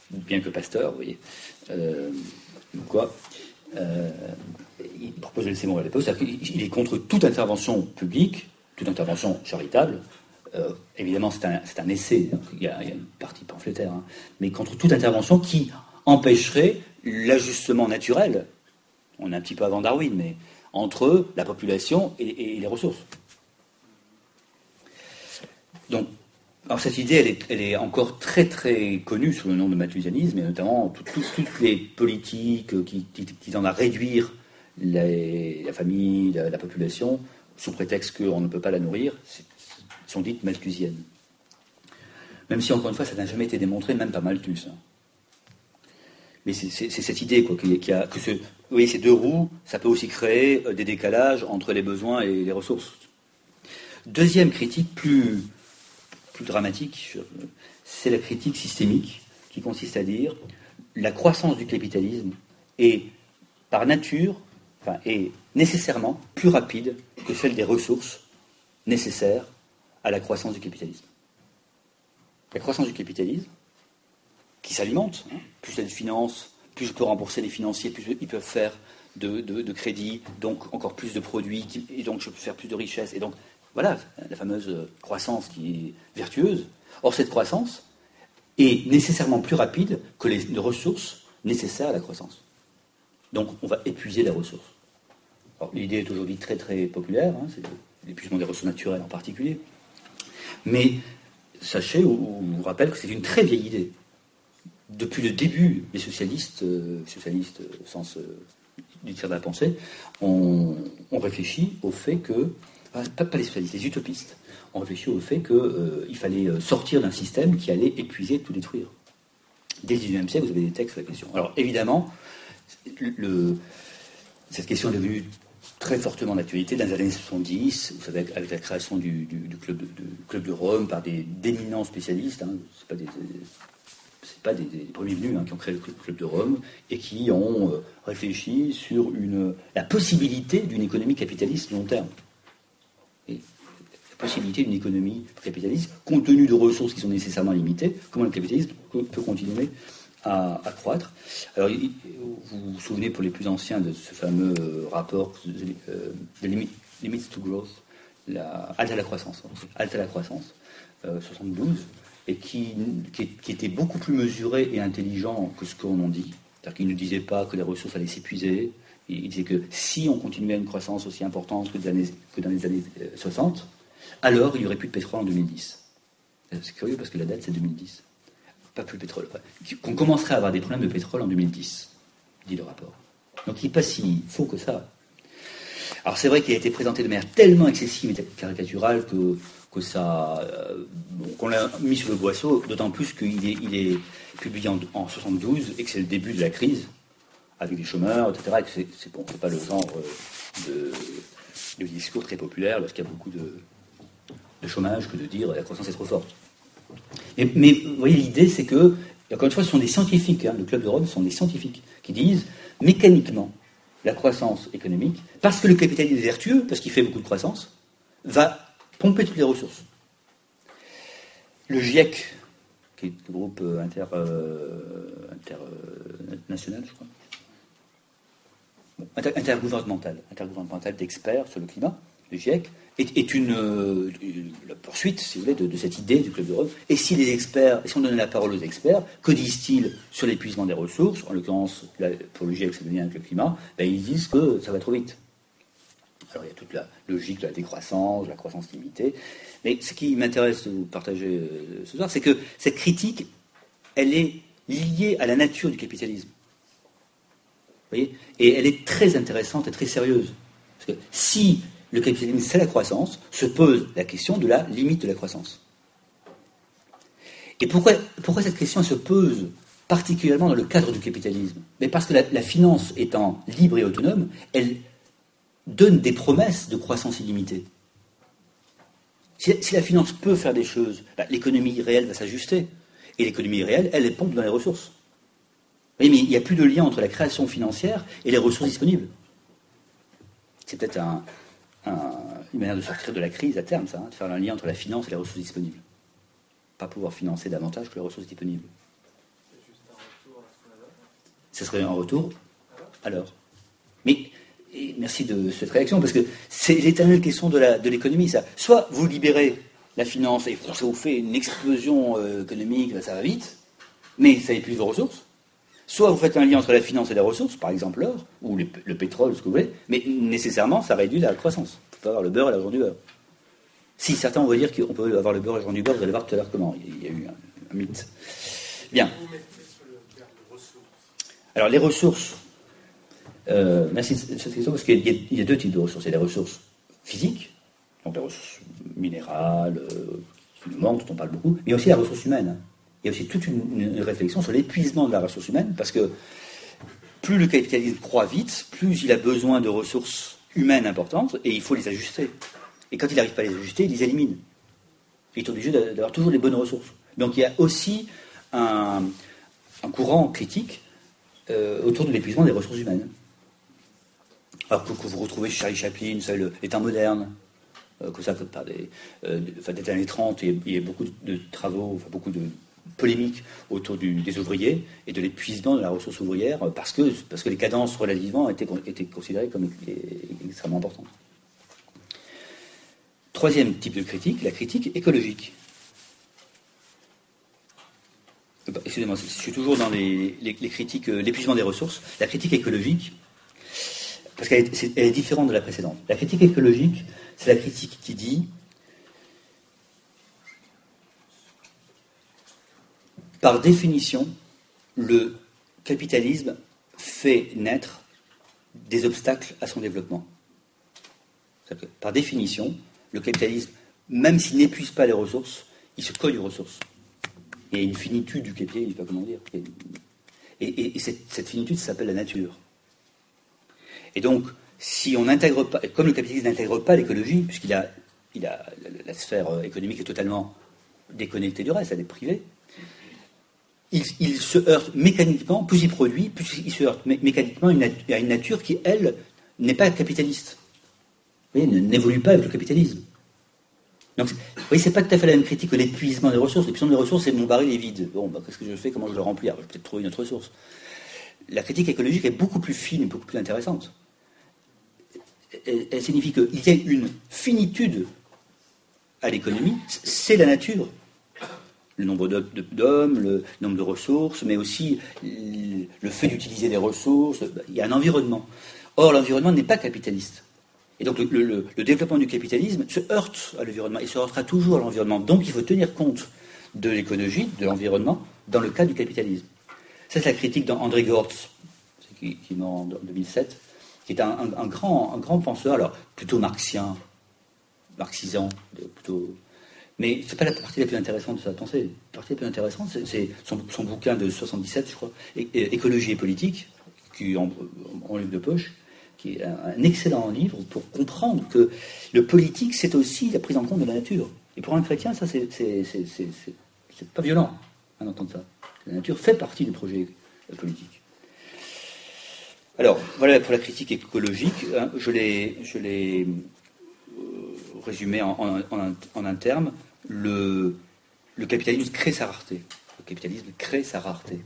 bien que Pasteur, vous voyez, euh, quoi, euh, il propose de laisser mourir les pauvres, c'est-à-dire qu'il est contre toute intervention publique, toute intervention charitable. Euh, évidemment, c'est un, c'est un essai, donc il, y a, il y a une partie pamphlétaire, hein, mais contre toute intervention qui empêcherait l'ajustement naturel, on est un petit peu avant Darwin, mais entre la population et, et les ressources. Donc, alors cette idée, elle est, elle est encore très très connue sous le nom de malthusianisme, et notamment tout, tout, toutes les politiques qui, qui, qui tendent à réduire les, la famille, la, la population, sous prétexte qu'on ne peut pas la nourrir, sont dites malthusiennes. Même si, encore une fois, ça n'a jamais été démontré, même par Malthus. Hein. Mais c'est, c'est, c'est cette idée, quoi, qu'il y a, que ce, vous voyez, ces deux roues, ça peut aussi créer des décalages entre les besoins et les ressources. Deuxième critique, plus, plus dramatique, c'est la critique systémique, qui consiste à dire la croissance du capitalisme est, par nature, enfin, est nécessairement plus rapide que celle des ressources nécessaires à la croissance du capitalisme. La croissance du capitalisme, qui s'alimente, hein, plus elle finance, plus je peux rembourser les financiers, plus ils peuvent faire de, de, de crédits, donc encore plus de produits, et donc je peux faire plus de richesses, et donc voilà, la fameuse croissance qui est vertueuse. Or, cette croissance est nécessairement plus rapide que les, les ressources nécessaires à la croissance. Donc, on va épuiser les ressources. Alors, l'idée est aujourd'hui très très populaire, hein, c'est l'épuisement des ressources naturelles en particulier. Mais sachez, ou je vous rappelle que c'est une très vieille idée. Depuis le début, les socialistes, euh, socialistes au sens euh, du tiers de la pensée, ont, ont réfléchi au fait que, pas, pas les socialistes, les utopistes, ont réfléchi au fait qu'il euh, fallait sortir d'un système qui allait épuiser, tout détruire. Dès le dix-neuvième siècle, vous avez des textes sur la question. Alors évidemment, le, cette question est devenue très fortement d'actualité dans les années soixante-dix, vous savez, avec la création du, du, du, club, de, du club de Rome par des d'éminents spécialistes, hein, c'est pas des, c'est pas des, des premiers venus hein, qui ont créé le club de Rome et qui ont euh, réfléchi sur une, la possibilité d'une économie capitaliste long terme. Et la possibilité d'une économie capitaliste, compte tenu de ressources qui sont nécessairement limitées, comment le capitalisme peut, peut continuer à, à croître. Alors, vous vous souvenez pour les plus anciens de ce fameux rapport euh, de limit, Limits to Growth, la, halte à la croissance, halte à la croissance, euh, soixante-douze, et qui, qui, qui était beaucoup plus mesuré et intelligent que ce qu'on en dit. C'est-à-dire qu'il ne disait pas que les ressources allaient s'épuiser. Il disait que si on continuait à une croissance aussi importante que, années, que dans les années soixante, alors il n'y aurait plus de pétrole en deux mille dix. C'est curieux parce que la date c'est deux mille dix. Pas plus de pétrole. Qu'on commencerait à avoir des problèmes de pétrole en deux mille dix, dit le rapport. Donc il n'est pas si faux que ça. Alors c'est vrai qu'il a été présenté de manière tellement excessive et caricaturale que, que ça, euh, bon, qu'on l'a mis sur le boisseau, d'autant plus qu'il est, il est publié en, en soixante-douze et que c'est le début de la crise, avec des chômeurs, et cetera. Et que c'est, c'est, bon, c'est pas le genre de, de discours très populaire lorsqu'il y a beaucoup de, de chômage que de dire la croissance est trop forte. Mais, mais vous voyez, l'idée, c'est que, encore une fois, ce sont des scientifiques, hein, le Club de Rome, ce sont des scientifiques qui disent, mécaniquement, la croissance économique, parce que le capitalisme est vertueux, parce qu'il fait beaucoup de croissance, va pomper toutes les ressources. Le GIEC, qui est le groupe inter, euh, international, je crois, bon, inter, intergouvernemental, intergouvernemental d'experts sur le climat, le GIEC, est, est une, euh, une la poursuite, si vous voulez, de, de cette idée du Club de Rome. Et si les experts, et si on donnait la parole aux experts, que disent-ils sur l'épuisement des ressources? En l'occurrence, là, pour le GIEC, c'est le lien avec le climat. Ben, ils disent que ça va trop vite. Alors il y a toute la logique de la décroissance, de la croissance limitée. Mais ce qui m'intéresse de vous partager euh, ce soir, c'est que cette critique, elle est liée à la nature du capitalisme. Vous voyez? Et elle est très intéressante et très sérieuse. Parce que si le capitalisme, c'est la croissance, se pose la question de la limite de la croissance. Et pourquoi, pourquoi cette question elle se pose particulièrement dans le cadre du capitalisme? Mais parce que la, la finance étant libre et autonome, elle donne des promesses de croissance illimitée. Si, si la finance peut faire des choses, bah, l'économie réelle va s'ajuster. Et l'économie réelle, elle, elle pompe dans les ressources. Oui, mais il n'y a plus de lien entre la création financière et les ressources disponibles. C'est peut-être un... Un, une manière de sortir de la crise à terme, ça, hein, de faire un lien entre la finance et les ressources disponibles. Pas pouvoir financer davantage que les ressources disponibles. C'est juste un Ce serait un retour alors. Mais et merci de cette réaction, parce que c'est l'éternelle question de, la, de l'économie, ça. Soit vous libérez la finance et ça vous fait une explosion euh, économique, ça va vite, mais ça épuise vos ressources. Soit vous faites un lien entre la finance et les ressources, par exemple l'or, ou le, le pétrole, ce que vous voulez, mais nécessairement, ça réduit la croissance. Vous pouvez avoir le beurre et l'argent du beurre. Si, certains vont dire qu'on peut avoir le beurre et l'argent du beurre, vous allez voir tout à l'heure comment. Il y a eu un, un mythe. Bien. Alors, les ressources. Euh, merci de cette question, parce qu'il y, a, il y a deux types de ressources. Il y a les ressources physiques, donc les ressources minérales, euh, qui nous manquent, dont on parle beaucoup, mais il y a aussi la ressource humaine. Il y a aussi toute une, une réflexion sur l'épuisement de la ressource humaine, parce que plus le capitalisme croît vite, plus il a besoin de ressources humaines importantes, et il faut les ajuster. Et quand il n'arrive pas à les ajuster, il les élimine. Il est obligé d'avoir toujours les bonnes ressources. Donc il y a aussi un, un courant critique euh, autour de l'épuisement des ressources humaines. Alors que, que vous retrouvez chez Charlie Chaplin, ça, le, les temps modernes, euh, comme ça, par des, euh, enfin, des années trente, il y a beaucoup de travaux, enfin, beaucoup de polémiques autour du, des ouvriers et de l'épuisement de la ressource ouvrière, parce que, parce que les cadences relativement étaient, étaient considérées comme extrêmement importantes. Troisième type de critique, la critique écologique. Excusez-moi, je suis toujours dans les, les, les critiques, l'épuisement des ressources. La critique écologique, parce qu'elle est, elle est différente de la précédente. La critique écologique, c'est la critique qui dit, par définition, le capitalisme fait naître des obstacles à son développement. Par définition, le capitalisme, même s'il n'épuise pas les ressources, il se cogne aux ressources. Il y a une finitude du capitalisme, je ne sais pas comment dire. Et, et, et cette, cette finitude, ça s'appelle la nature. Et donc, si on n'intègre pas, comme le capitalisme n'intègre pas l'écologie, puisqu'il a, il a la, la sphère économique est totalement déconnectée du reste, elle est privée, il, il se heurte mécaniquement, plus il produit, plus il se heurte mé- mécaniquement une, à une nature qui, elle, n'est pas capitaliste. Vous voyez, n'évolue pas avec le capitalisme. Donc, vous voyez, c'est pas tout à fait la même critique que l'épuisement des ressources. L'épuisement des ressources, c'est mon baril est vide. Bon, bah, qu'est-ce que je fais? Comment je le remplis? Alors, je vais peut-être trouver une autre ressource. La critique écologique est beaucoup plus fine et beaucoup plus intéressante. Elle, elle signifie qu'il y a une finitude à l'économie, c'est la nature. Le nombre d'hommes, le nombre de ressources, mais aussi le fait d'utiliser des ressources. Il y a un environnement. Or, l'environnement n'est pas capitaliste. Et donc, le, le, le développement du capitalisme se heurte à l'environnement. Il se heurtera toujours à l'environnement. Donc, il faut tenir compte de l'écologie, de l'environnement, dans le cas du capitalisme. Ça, c'est la critique d'André Gortz, qui, qui est mort en deux mille sept, qui est un, un, un, grand, un grand penseur, alors plutôt marxien, marxisant, plutôt... Mais ce n'est pas la partie la plus intéressante de sa pensée. La partie la plus intéressante, c'est, c'est son, son bouquin de soixante-dix-sept, je crois, é- Écologie et politique, qui en, en livre de poche, qui est un, un excellent livre pour comprendre que le politique, c'est aussi la prise en compte de la nature. Et pour un chrétien, ça, c'est, c'est, c'est, c'est, c'est, c'est pas violent, hein, d'entendre ça. La nature fait partie du projet politique. Alors, voilà pour la critique écologique. Hein, je l'ai, je l'ai euh, résumé en, en, en, en un terme. Le, le capitalisme crée sa rareté. Le capitalisme crée sa rareté.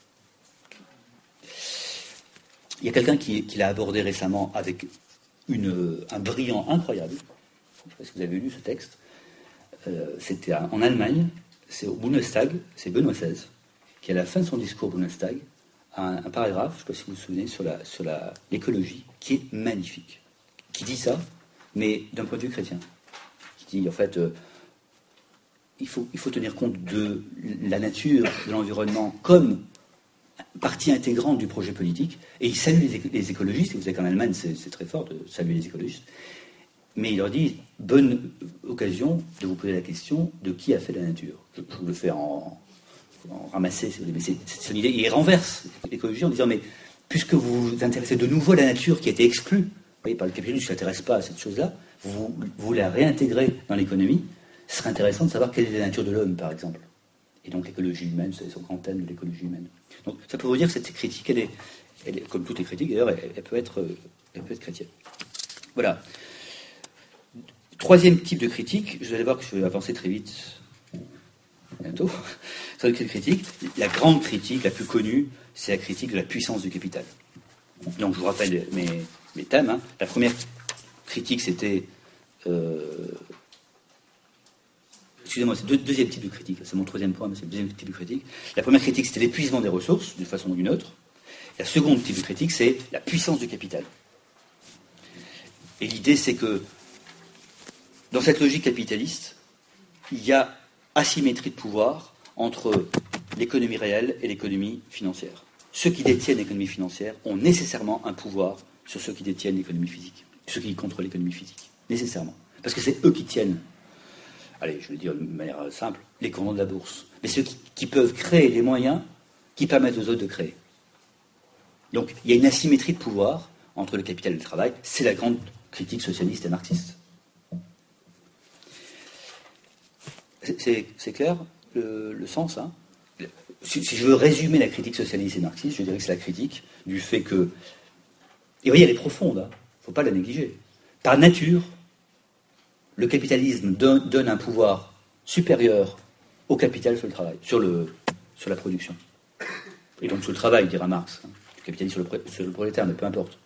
Il y a quelqu'un qui, qui l'a abordé récemment avec une, un brillant incroyable. Je ne sais pas si vous avez lu ce texte. Euh, c'était en Allemagne, c'est au Bundestag, c'est Benoît seize, qui à la fin de son discours au Bundestag a un, un paragraphe, je ne sais pas si vous vous souvenez, sur, la, sur la, l'écologie, qui est magnifique. Qui dit ça, mais d'un point de vue chrétien. Qui dit, en fait, euh, il, faut, il faut tenir compte de la nature, de l'environnement, comme partie intégrante du projet politique, et il salue les, les écologistes, et vous savez qu'en Allemagne, c'est, c'est très fort de saluer les écologistes, mais il leur dit, bonne occasion de vous poser la question de qui a fait la nature. Je, je vous le fais en, en ramasser, mais c'est, c'est son idée. Il renverse l'écologie en disant, mais puisque vous vous intéressez de nouveau à la nature qui a été exclue, vous voyez, par le capitalisme, je ne s'intéresse pas à cette chose-là, vous, vous la réintégrez dans l'économie, ce serait intéressant de savoir quelle est la nature de l'homme, par exemple. Et donc l'écologie humaine, c'est son grand thème de l'écologie humaine. Donc ça peut vous dire que cette critique, elle est, elle est comme toutes les critiques d'ailleurs, elle, elle, peut être, elle peut être chrétienne. Voilà. Troisième type de critique, je vais voir que je vais avancer très vite. bientôt, sur les critiques, la grande critique, la plus connue, c'est la critique de la puissance du capital. Donc je vous rappelle mes, mes thèmes. Hein. La première critique, c'était... Euh, excusez-moi, c'est le deuxième type de critique. C'est mon troisième point, mais c'est le deuxième type de critique. La première critique, c'était l'épuisement des ressources, d'une façon ou d'une autre. La seconde type de critique, c'est la puissance du capital. Et l'idée, c'est que dans cette logique capitaliste, il y a asymétrie de pouvoir entre l'économie réelle et l'économie financière. Ceux qui détiennent l'économie financière ont nécessairement un pouvoir sur ceux qui détiennent l'économie physique, ceux qui contrôlent l'économie physique, nécessairement. Parce que c'est eux qui tiennent, allez, je vais le dire de manière simple, les courants de la bourse. Mais ceux qui, qui peuvent créer les moyens qui permettent aux autres de créer. Donc il y a une asymétrie de pouvoir entre le capital et le travail. C'est la grande critique socialiste et marxiste. C'est, c'est clair, le, le sens, hein. Si, si je veux résumer la critique socialiste et marxiste, je dirais que c'est la critique du fait que... Et vous voyez, elle est profonde, hein. Il ne faut pas la négliger. Par nature, le capitalisme donne, donne un pouvoir supérieur au capital sur le travail, sur, le, sur la production. Et donc sur le travail, dira Marx. Hein. Le capitalisme sur le, sur le prolétaire, mais peu importe.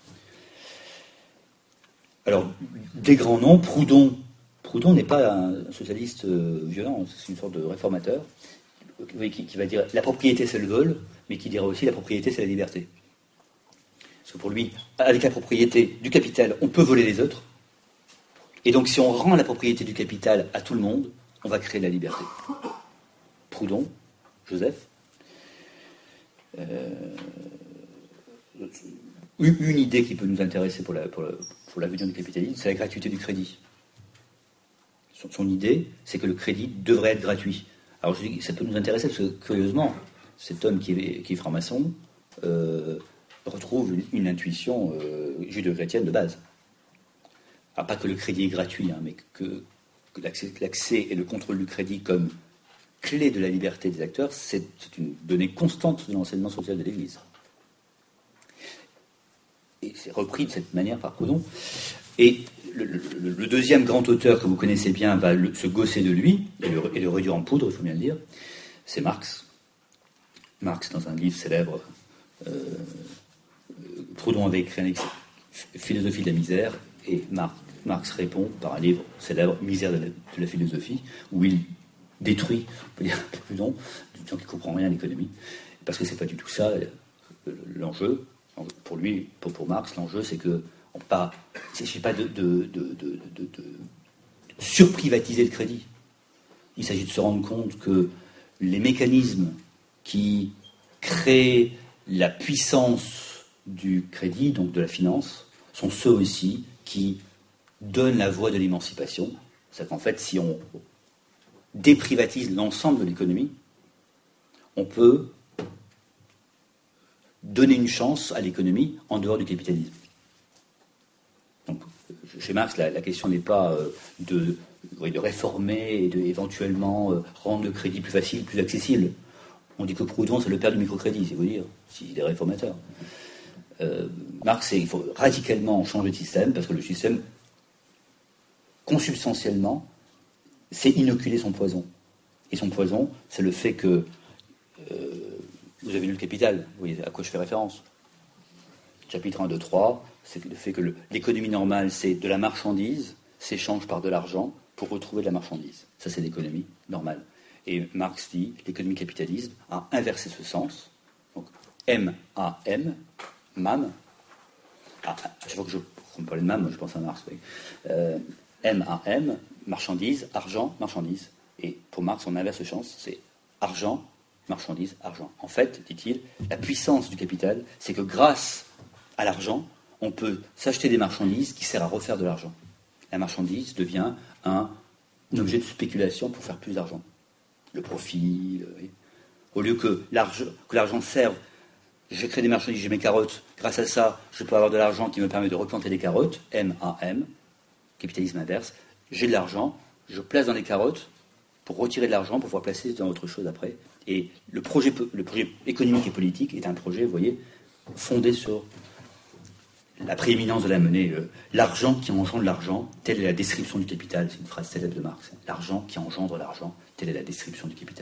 Alors, des grands noms, Proudhon. Proudhon n'est pas un socialiste euh, violent, c'est une sorte de réformateur. Oui, qui, qui va dire la propriété c'est le vol, mais qui dira aussi la propriété c'est la liberté. Parce que pour lui, avec la propriété du capital, on peut voler les autres. Et donc si on rend la propriété du capital à tout le monde, on va créer la liberté. Proudhon, Joseph. Euh, une idée qui peut nous intéresser pour, la, pour, la, pour l'avenir du capitalisme, c'est la gratuité du crédit. Son, son idée, c'est que le crédit devrait être gratuit. Alors je dis que ça peut nous intéresser parce que, curieusement, cet homme qui est, qui est franc-maçon euh, retrouve une, une intuition euh, judéo-chrétienne de base. Alors pas que le crédit est gratuit, hein, mais que, que l'accès, l'accès et le contrôle du crédit comme clé de la liberté des acteurs, c'est, c'est une donnée constante de l'enseignement social de l'Église. Et c'est repris de cette manière par Proudhon. Et le, le, le deuxième grand auteur que vous connaissez bien va le, se gausser de lui, et le, et le réduire en poudre, il faut bien le dire, c'est Marx. Marx, dans un livre célèbre, euh, Proudhon avait écrit un livre, Philosophie de la misère, et Marx, Marx répond par un livre célèbre, Misère de la, de la philosophie, où il détruit, on peut dire Proudhon, du gens qui ne comprend rien à l'économie, parce que c'est pas du tout ça l'enjeu. Pour lui, pour, pour Marx, l'enjeu c'est que on pas, il ne s'agit pas de, de, de, de, de, de surprivatiser le crédit. Il s'agit de se rendre compte que les mécanismes qui créent la puissance du crédit, donc de la finance, sont ceux aussi qui donnent la voie de l'émancipation. C'est-à-dire qu'en fait, si on déprivatise l'ensemble de l'économie, on peut donner une chance à l'économie en dehors du capitalisme. Donc, chez Marx, la, la question n'est pas euh, de, oui, de réformer et de éventuellement euh, rendre le crédit plus facile, plus accessible. On dit que Proudhon, c'est le père du microcrédit, c'est vous dire, s'il est réformateur. Euh, Marx, c'est, il faut radicalement changer de système, parce que le système, consubstantiellement, c'est inoculer son poison. Et son poison, c'est le fait que... Euh, vous avez lu le Capital, vous voyez à quoi je fais référence. Chapitre un, deux, trois, c'est le fait que le, l'économie normale, c'est de la marchandise, s'échange par de l'argent pour retrouver de la marchandise. Ça, c'est l'économie normale. Et Marx dit, l'économie capitaliste a inversé ce sens. Donc, M A M, M A M. Ah, à chaque fois que je on parle de M A M, je pense à Marx. Oui. Euh, M A M, marchandise, argent, marchandise. Et pour Marx, on inverse ce sens, c'est argent, marchandise, argent. En fait, dit-il, la puissance du capital, c'est que grâce à l'argent, on peut s'acheter des marchandises qui servent à refaire de l'argent. La marchandise devient un, un objet de spéculation pour faire plus d'argent. Le profit, le, oui. Au lieu que l'argent, que l'argent serve, je crée des marchandises, j'ai mes carottes, grâce à ça, je peux avoir de l'argent qui me permet de replanter des carottes, M A M, capitalisme inverse, j'ai de l'argent, je place dans les carottes pour retirer de l'argent, pour pouvoir placer dans autre chose après. Et le projet, le projet économique et politique est un projet, vous voyez, fondé sur le, la prééminence de la monnaie, euh, l'argent qui engendre l'argent, telle est la description du capital, c'est une phrase célèbre de Marx, l'argent qui engendre l'argent, telle est la description du capital.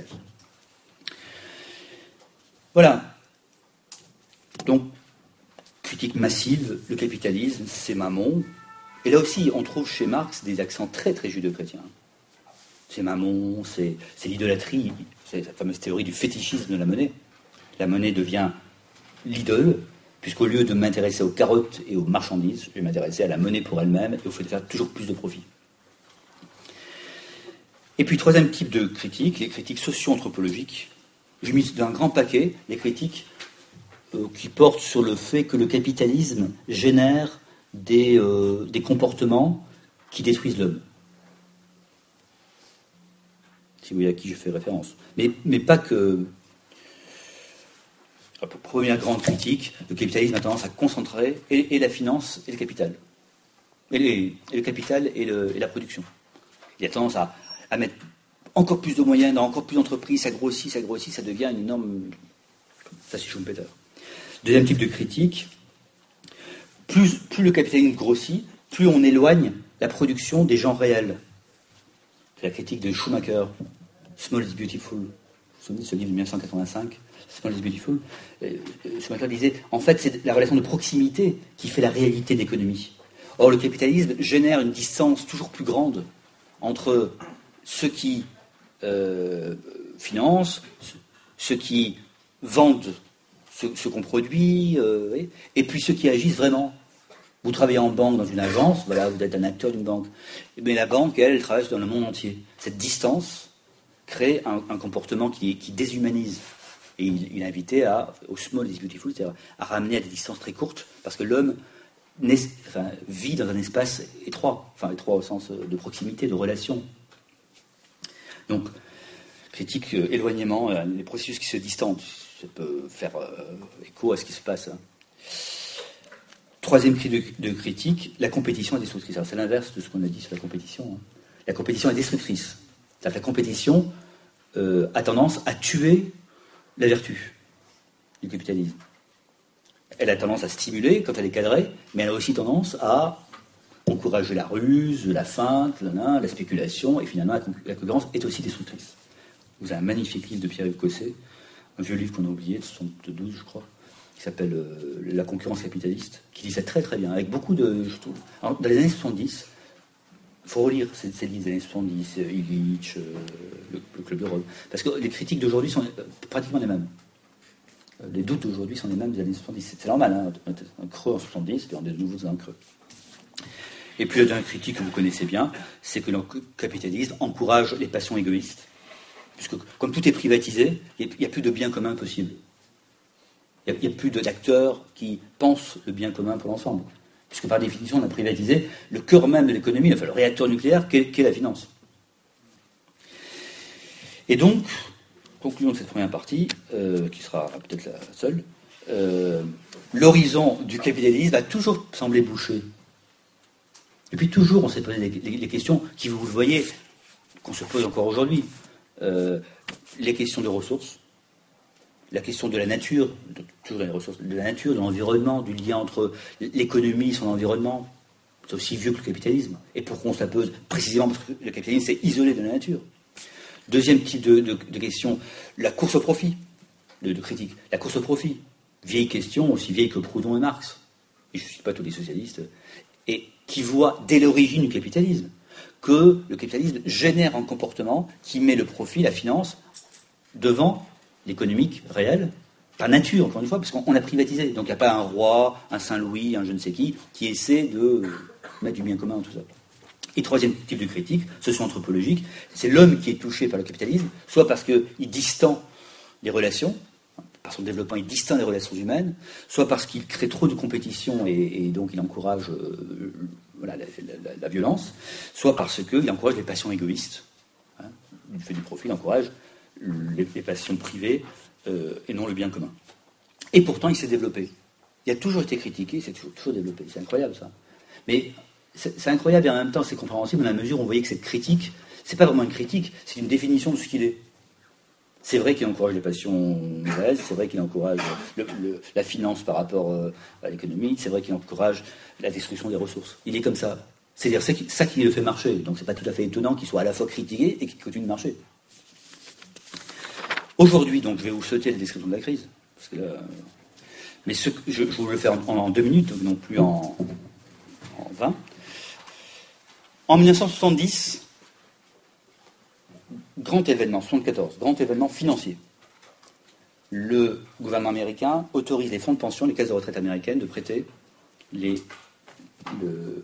Voilà. Donc, critique massive, le capitalisme, c'est Mammon. Et là aussi, on trouve chez Marx des accents très très judéo-chrétiens. C'est Mammon, c'est, c'est l'idolâtrie, c'est la fameuse théorie du fétichisme de la monnaie. La monnaie devient l'idole, puisqu'au lieu de m'intéresser aux carottes et aux marchandises, je vais m'intéresser à la monnaie pour elle-même et au fait de faire toujours plus de profit. Et puis, troisième type de critique, les critiques socio-anthropologiques. J'ai mis dans un grand paquet les critiques euh, qui portent sur le fait que le capitalisme génère des, euh, des comportements qui détruisent l'homme. Si vous voyez à qui je fais référence. Mais, mais pas que... Première grande critique, le capitalisme a tendance à concentrer et, et la finance et le capital. Et, les, et le capital et, le, et la production. Il a tendance à, à mettre encore plus de moyens dans encore plus d'entreprises, ça grossit, ça grossit, ça devient une énorme... Ça, c'est Schumpeter. Deuxième type de critique, plus, plus le capitalisme grossit, plus on éloigne la production des gens réels. C'est la critique de Schumacher, Small is Beautiful. Vous vous souvenez de ce livre de dix-neuf cent quatre-vingt-cinq, Small is Beautiful. Schumacher disait, en fait, c'est la relation de proximité qui fait la réalité de l'économie. Or, le capitalisme génère une distance toujours plus grande entre ceux qui euh, financent, ceux qui vendent ce, ce qu'on produit, euh, et puis ceux qui agissent vraiment. Vous travaillez en banque, dans une agence, voilà, vous êtes un acteur d'une banque. Mais la banque, elle, elle travaille dans le monde entier. Cette distance crée un, un comportement qui, qui déshumanise. Et il, il est invité à, au small is beautiful, c'est-à-dire à ramener à des distances très courtes, parce que l'homme enfin, vit dans un espace étroit, enfin étroit au sens de proximité, de relation. Donc, critique euh, éloignement, euh, les processus qui se distendent, ça peut faire euh, écho à ce qui se passe. Hein. Troisième cri de, de critique, la compétition est destructrice. Alors, c'est l'inverse de ce qu'on a dit sur la compétition. Hein. La compétition est destructrice. C'est-à-dire que la compétition euh, a tendance à tuer la vertu du capitalisme. Elle a tendance à stimuler quand elle est cadrée, mais elle a aussi tendance à encourager la ruse, la feinte, la, la spéculation, et finalement la, la concurrence est aussi destructrice. Vous avez un magnifique livre de Pierre-Yves Cosset, un vieux livre qu'on a oublié, de soixante-douze je crois, qui s'appelle euh, La concurrence capitaliste, qui dit ça très très bien, avec beaucoup de... Je trouve, alors, dans les années soixante-dix, il faut relire ces, ces livres des années soixante-dix, Illich, euh, le, le Club de Rome, parce que les critiques d'aujourd'hui sont euh, pratiquement les mêmes. Euh, les doutes d'aujourd'hui sont les mêmes des années soixante-dix. C'est normal, hein, un creux en soixante-dix, puis on est de nouveau dans un creux. Et puis la dernière critique que vous connaissez bien, c'est que le capitalisme encourage les passions égoïstes. Puisque comme tout est privatisé, il n'y a plus de bien commun possible. Il n'y a, a plus d'acteurs qui pensent le bien commun pour l'ensemble. Puisque par définition, on a privatisé le cœur même de l'économie, enfin le réacteur nucléaire, qu'est, qu'est la finance. Et donc, conclusion de cette première partie, euh, qui sera peut-être la seule, euh, l'horizon du capitalisme a toujours semblé bouché. Et puis toujours, on s'est posé les, les, les questions qui, vous le voyez, qu'on se pose encore aujourd'hui. Euh, les questions de ressources, la question de la nature, de, toujours les ressources, de la nature, de l'environnement, du lien entre l'économie et son environnement. C'est aussi vieux que le capitalisme. Et pourquoi on se la pose? Précisément parce que le capitalisme s'est isolé de la nature. Deuxième type de, de, de question, la course au profit, de, de critique. La course au profit, vieille question, aussi vieille que Proudhon et Marx. Et je ne suis pas tous les socialistes. Et qui voit dès l'origine du capitalisme que le capitalisme génère un comportement qui met le profit, la finance, devant l'économique réel, par nature, encore une fois, parce qu'on a privatisé. Donc il n'y a pas un roi, un Saint-Louis, un je ne sais qui, qui essaie de mettre du bien commun dans tout ça. Et troisième type de critique, socio-anthropologique, c'est l'homme qui est touché par le capitalisme, soit parce qu'il distend les relations, par son développement, il distend les relations humaines, soit parce qu'il crée trop de compétition et, et donc il encourage euh, voilà, la, la, la violence, soit parce qu'il encourage les passions égoïstes. Hein, du fait du profit, il encourage les, les passions privées euh, et non le bien commun. Et pourtant, il s'est développé. Il a toujours été critiqué, il s'est toujours, toujours développé. C'est incroyable, ça. Mais c'est, c'est incroyable et en même temps, c'est compréhensible dans la mesure où on voyait que cette critique, c'est pas vraiment une critique, c'est une définition de ce qu'il est. C'est vrai qu'il encourage les passions mauvaises, c'est vrai qu'il encourage le, le, la finance par rapport euh, à l'économie, c'est vrai qu'il encourage la destruction des ressources. Il est comme ça. C'est-à-dire c'est ça qui le fait marcher. Donc c'est pas tout à fait étonnant qu'il soit à la fois critiqué et qu'il continue de marcher. Aujourd'hui, donc je vais vous sauter la description de la crise. Parce que là, mais ce, je, je vais le faire en, en deux minutes, non plus en, en vingt. En mille neuf cent soixante-dix, grand événement, soixante-quatorze, grand événement financier. Le gouvernement américain autorise les fonds de pension, les caisses de retraite américaines, de prêter les, le,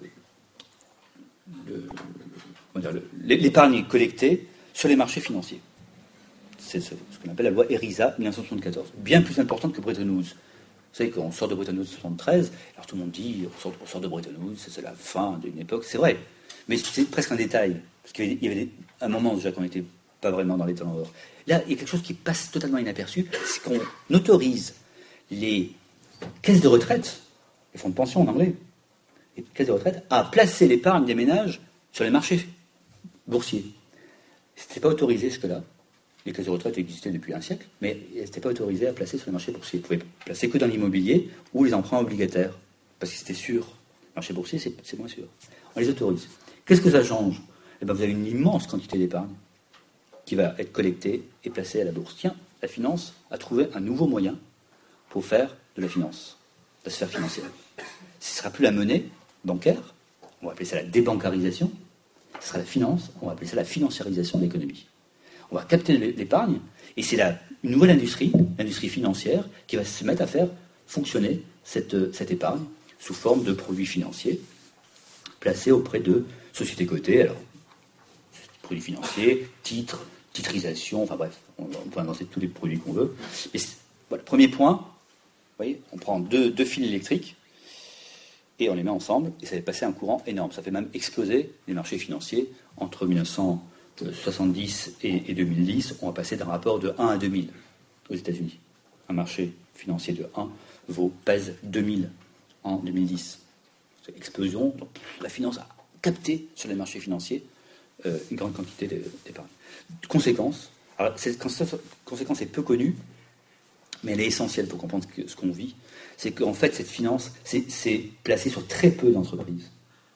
le, comment dire, le, l'épargne collectée sur les marchés financiers. C'est ce, ce qu'on appelle la loi ERISA mille neuf cent soixante-quatorze, bien plus importante que Bretton Woods. Vous savez qu'on sort de Bretton Woods soixante-treize, alors tout le monde dit on sort, on sort de Bretton Woods, c'est la fin d'une époque, c'est vrai. Mais c'est presque un détail, parce qu'il y avait, il y avait un moment déjà qu'on n'était pas vraiment dans l'état d'or. Là, il y a quelque chose qui passe totalement inaperçu, c'est qu'on autorise les caisses de retraite, les fonds de pension en anglais, les caisses de retraite, à placer l'épargne des ménages sur les marchés boursiers. Ce n'était pas autorisé jusque-là. Les caisses de retraite existaient depuis un siècle, mais elles n'étaient pas autorisées à placer sur les marchés boursiers. Elles pouvaient placer que dans l'immobilier ou les emprunts obligataires, parce que c'était sûr. Le marché boursier, c'est, c'est moins sûr. On les autorise. Qu'est-ce que ça change ? Eh bien, vous avez une immense quantité d'épargne qui va être collectée et placée à la bourse. Tiens, la finance a trouvé un nouveau moyen pour faire de la finance, de la sphère financière. Ce ne sera plus la monnaie bancaire, on va appeler ça la débancarisation, ce sera la finance, on va appeler ça la financiarisation de l'économie. On va capter l'épargne, et c'est la, une nouvelle industrie, l'industrie financière, qui va se mettre à faire fonctionner cette, cette épargne sous forme de produits financiers placés auprès de sociétés cotées, alors produits financiers, titres, titrisation, enfin bref, on, on peut inventer tous les produits qu'on veut. Et voilà, premier point, vous voyez, on prend deux, deux fils électriques et on les met ensemble, et ça fait passer un courant énorme. Ça fait même exploser les marchés financiers entre mille neuf cent soixante-dix et, et deux mille dix. On va passer d'un rapport de un à deux mille aux États-Unis. Un marché financier de un vaut, pèse deux mille en deux mille dix. C'est explosion. Donc, la finance a capté sur les marchés financiers euh, une grande quantité d'épargne. Conséquence, alors cette conséquence est peu connue, mais elle est essentielle pour comprendre ce qu'on vit. C'est qu'en fait, cette finance, c'est, c'est placé sur très peu d'entreprises.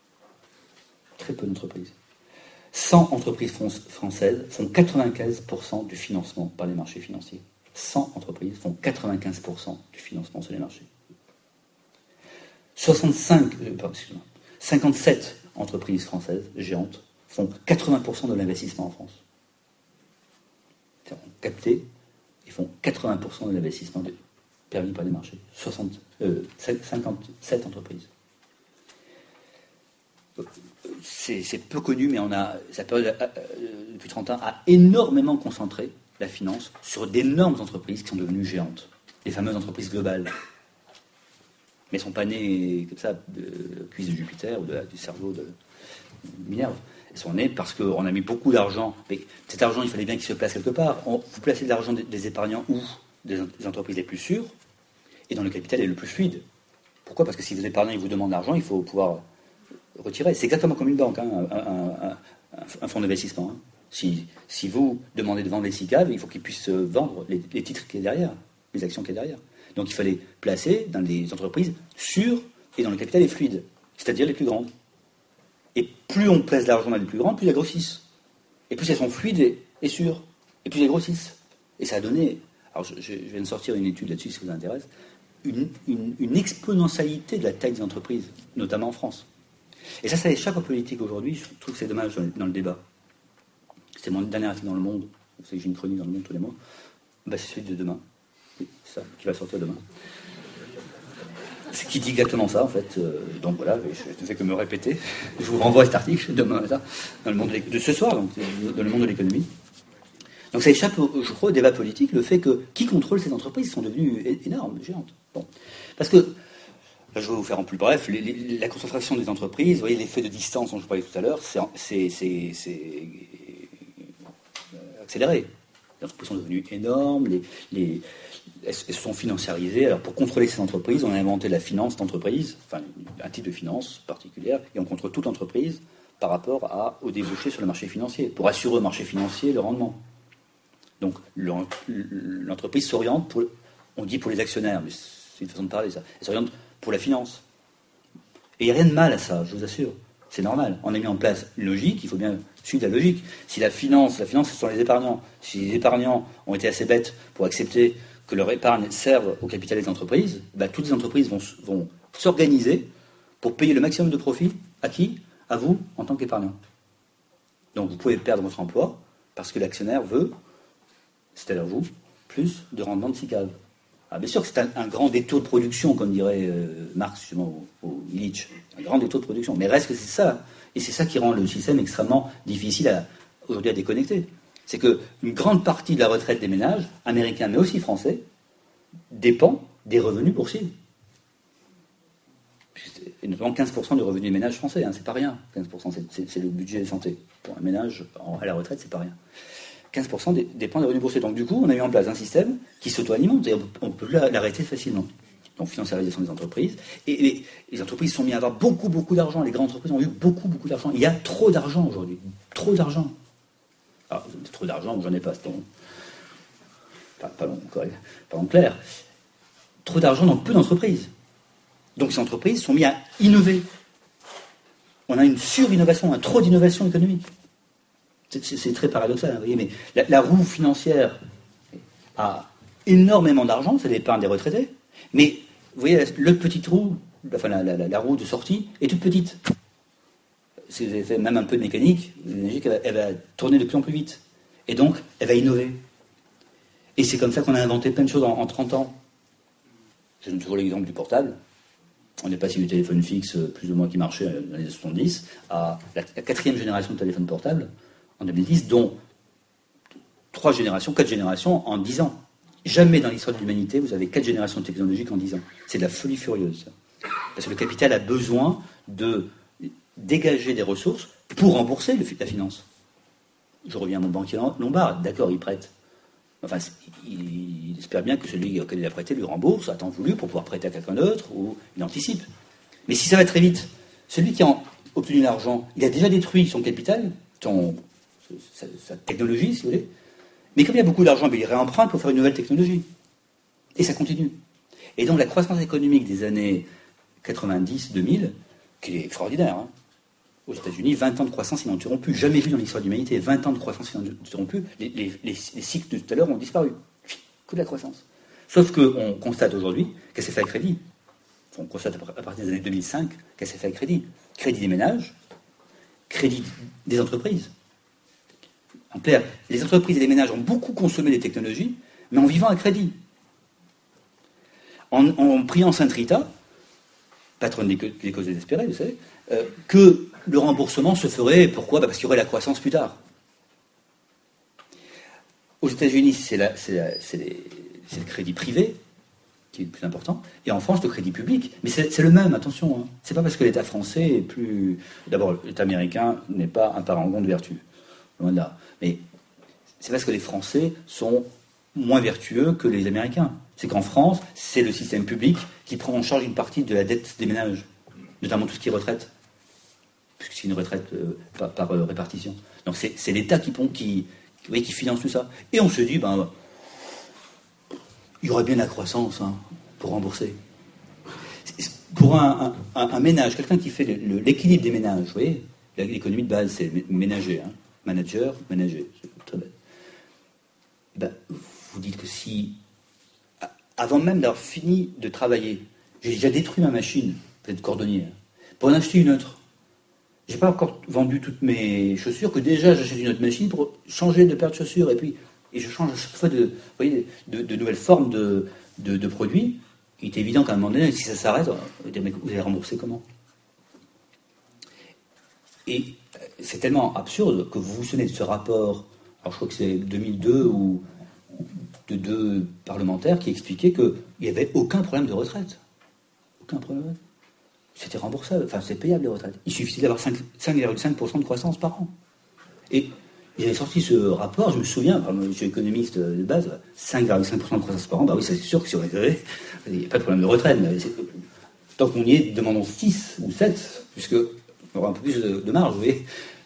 Très peu d'entreprises. cent entreprises françaises font quatre-vingt-quinze pour cent du financement par les marchés financiers. cent entreprises font quatre-vingt-quinze pour cent du financement sur les marchés. soixante-cinq, euh, pardon, excusez-moi, cinquante-sept entreprises françaises géantes font quatre-vingts pour cent de l'investissement en France. C'est-à-dire, on capté et font quatre-vingts pour cent de l'investissement de, permis par les marchés. soixante, euh, cinquante-sept entreprises. C'est, c'est peu connu, mais on a, ça peut, euh, depuis trente ans, a énormément concentré la finance sur d'énormes entreprises qui sont devenues géantes. Les fameuses entreprises globales. Mais elles ne sont pas nées comme ça, de cuisse de Jupiter ou de, du cerveau de Minerve. Elles sont nées parce qu'on a mis beaucoup d'argent. Mais cet argent, il fallait bien qu'il se place quelque part. On, vous placez de l'argent des, des épargnants où ? Des, des entreprises les plus sûres et dont le capital est le plus fluide. Pourquoi ? Parce que si vos épargnants ils vous demandent de l'argent, il faut pouvoir retirer. C'est exactement comme une banque, hein, un, un, un, un fonds d'investissement. Hein. Si, si vous demandez de vendre les SICAV, il faut qu'ils puissent vendre les, les titres qui est derrière, les actions qui est derrière. Donc il fallait placer dans des entreprises sûres et dont le capital est fluide, c'est-à-dire les plus grandes. Et plus on place de l'argent dans les plus grandes, plus elles grossissent. Et plus elles sont fluides et, et sûres. Et plus elles grossissent. Et ça a donné, alors je, je viens de sortir une étude là-dessus si ça vous intéresse, une, une, une exponentialité de la taille des entreprises, notamment en France. Et ça, ça échappe aux politiques aujourd'hui. Je trouve que c'est dommage dans le, dans le débat. C'est mon dernier article dans Le Monde. Vous savez que j'ai une chronique dans Le Monde tous les mois. Bah, c'est celui de demain. Oui, c'est ça, qui va sortir demain. C'est qui dit exactement ça, en fait. Euh, donc voilà, je ne fais que me répéter. Je vous renvoie à cet article demain matin, dans le monde de, de ce soir, donc, dans le monde de l'économie. Donc ça échappe, je crois, au débat politique, le fait que qui contrôle ces entreprises sont devenues énormes, géantes. Bon. Parce que, là, je vais vous faire en plus bref, les, les, la concentration des entreprises, vous voyez l'effet de distance dont je parlais tout à l'heure, c'est, c'est, c'est, c'est accéléré. Les entreprises sont devenues énormes, les, les, elles se sont financiarisées. Alors pour contrôler ces entreprises, on a inventé la finance d'entreprise, enfin un type de finance particulière, et on contrôle toute entreprise par rapport à, au débouché sur le marché financier, pour assurer au marché financier le rendement. Donc l'entreprise s'oriente, pour, on dit pour les actionnaires, mais c'est une façon de parler ça, elle s'oriente pour la finance. Et il n'y a rien de mal à ça, je vous assure. C'est normal. On a mis en place une logique, il faut bien suivre la logique. Si la finance, la finance, ce sont les épargnants. Si les épargnants ont été assez bêtes pour accepter que leur épargne serve au capital des entreprises, bah, toutes les entreprises vont, vont s'organiser pour payer le maximum de profit à qui ? À vous, en tant qu'épargnant. Donc vous pouvez perdre votre emploi parce que l'actionnaire veut, c'est-à-dire vous, plus de rendement de S I C A V. Ah, bien sûr que c'est un, un grand détour de production, comme dirait euh, Marx justement au, au Illich, un grand détour de production. Mais reste que c'est ça, et c'est ça qui rend le système extrêmement difficile à, aujourd'hui à déconnecter. C'est qu'une grande partie de la retraite des ménages, américains mais aussi français, dépend des revenus boursiers. Et notamment quinze pour cent du revenu des ménages français, hein, c'est pas rien. quinze pour cent, c'est, c'est, c'est le budget de santé. Pour un ménage en, à la retraite, c'est pas rien. quinze pour cent dépend des revenus boursiers. Donc du coup, on a mis en place un système qui s'auto-alimente, et on peut l'arrêter facilement. Donc financiarisation des entreprises. Et, et les entreprises sont mises à avoir beaucoup, beaucoup d'argent. Les grandes entreprises ont eu beaucoup, beaucoup d'argent. Il y a trop d'argent aujourd'hui. Trop d'argent. Alors, trop d'argent, j'en ai pas, c'est bon. Pas, pas long, correct. Pas en clair. Trop d'argent dans peu d'entreprises. Donc ces entreprises sont mises à innover. On a une sur-innovation, un trop d'innovation économique. C'est, c'est, c'est très paradoxal, hein, vous voyez, mais la, la roue financière a énormément d'argent, c'est l'épargne des retraités, mais vous voyez, le petit roue, enfin la, la, la roue de sortie est toute petite. Si vous avez fait même un peu de mécanique, elle va, elle va tourner de plus en plus vite. Et donc, elle va innover. Et c'est comme ça qu'on a inventé plein de choses en, en trente ans. Je donne toujours l'exemple du portable. On est passé du téléphone fixe, plus ou moins qui marchait dans les années soixante-dix, à la, la quatrième génération de téléphone portable en deux mille dix, dont trois générations, quatre générations en dix ans. Jamais dans l'histoire de l'humanité, vous avez quatre générations technologiques en dix ans. C'est de la folie furieuse, ça. Parce que le capital a besoin de dégager des ressources pour rembourser le, la finance. Je reviens à mon banquier Lombard, d'accord, il prête. Enfin, il, il espère bien que celui auquel il a prêté lui rembourse à temps voulu pour pouvoir prêter à quelqu'un d'autre, ou il anticipe. Mais si ça va très vite, celui qui a obtenu l'argent, il a déjà détruit son capital, son, sa, sa technologie, si vous voulez. Mais comme il y a beaucoup d'argent, il réemprunte pour faire une nouvelle technologie. Et ça continue. Et donc la croissance économique des années quatre-vingt-dix deux mille, qui est extraordinaire, hein, aux États-Unis, vingt ans de croissance ininterrompue, jamais vu dans l'histoire de l'humanité, vingt ans de croissance ininterrompue, les, les, les, les cycles de tout à l'heure ont disparu. Que de la croissance. Sauf qu'on constate aujourd'hui qu'elle s'est fait à crédit. On constate à partir des années deux mille cinq qu'elle s'est fait à crédit. Crédit des ménages, crédit des entreprises. En clair, les entreprises et les ménages ont beaucoup consommé les technologies, mais en vivant à crédit. En, en priant Sainte Rita, patronne des causes désespérées, vous savez, euh, que le remboursement se ferait, pourquoi ? Bah parce qu'il y aurait la croissance plus tard. Aux États-Unis, c'est, la, c'est, la, c'est, les, c'est le crédit privé qui est le plus important, et en France, le crédit public. Mais c'est, c'est le même, attention. Hein. C'est pas parce que l'État français est plus... D'abord, l'État américain n'est pas un parangon de vertu, loin de là. Mais c'est parce que les Français sont moins vertueux que les Américains. C'est qu'en France, c'est le système public qui prend en charge une partie de la dette des ménages, notamment tout ce qui est retraite, puisque c'est une retraite euh, par, par euh, répartition. Donc c'est, c'est l'État qui, qui, qui, qui finance tout ça. Et on se dit, ben, il y aurait bien la croissance hein, pour rembourser. Pour un, un, un ménage, quelqu'un qui fait le, le, l'équilibre des ménages, vous voyez, l'économie de base, c'est ménager, hein, manager, manager, c'est très bête. Ben, vous dites que si, avant même d'avoir fini de travailler, j'ai déjà détruit ma machine, vous êtes cordonnier, hein, pour en acheter une autre. Je n'ai pas encore vendu toutes mes chaussures, que déjà j'achète une autre machine pour changer de paire de chaussures, et puis et je change à chaque fois de, vous voyez, de, de nouvelles formes de, de, de produits. Il est évident qu'à un moment donné, si ça s'arrête, vous allez rembourser comment ? Et c'est tellement absurde que vous vous souvenez de ce rapport, alors je crois que c'est deux mille deux, ou de deux parlementaires qui expliquaient qu'il n'y avait aucun problème de retraite. Aucun problème. C'était remboursable, enfin c'est payable les retraites. Il suffisait d'avoir cinq virgule cinq pour cent de croissance par an. Et ils avaient sorti ce rapport, je me souviens, enfin, je suis économiste de base, cinq virgule cinq pour cent de croissance par an, bah oui, c'est sûr que si on les avait, il n'y a pas de problème de retraite. Mais tant qu'on y est, demandons six ou sept, puisqu'on aura un peu plus de, de marge, vous voyez.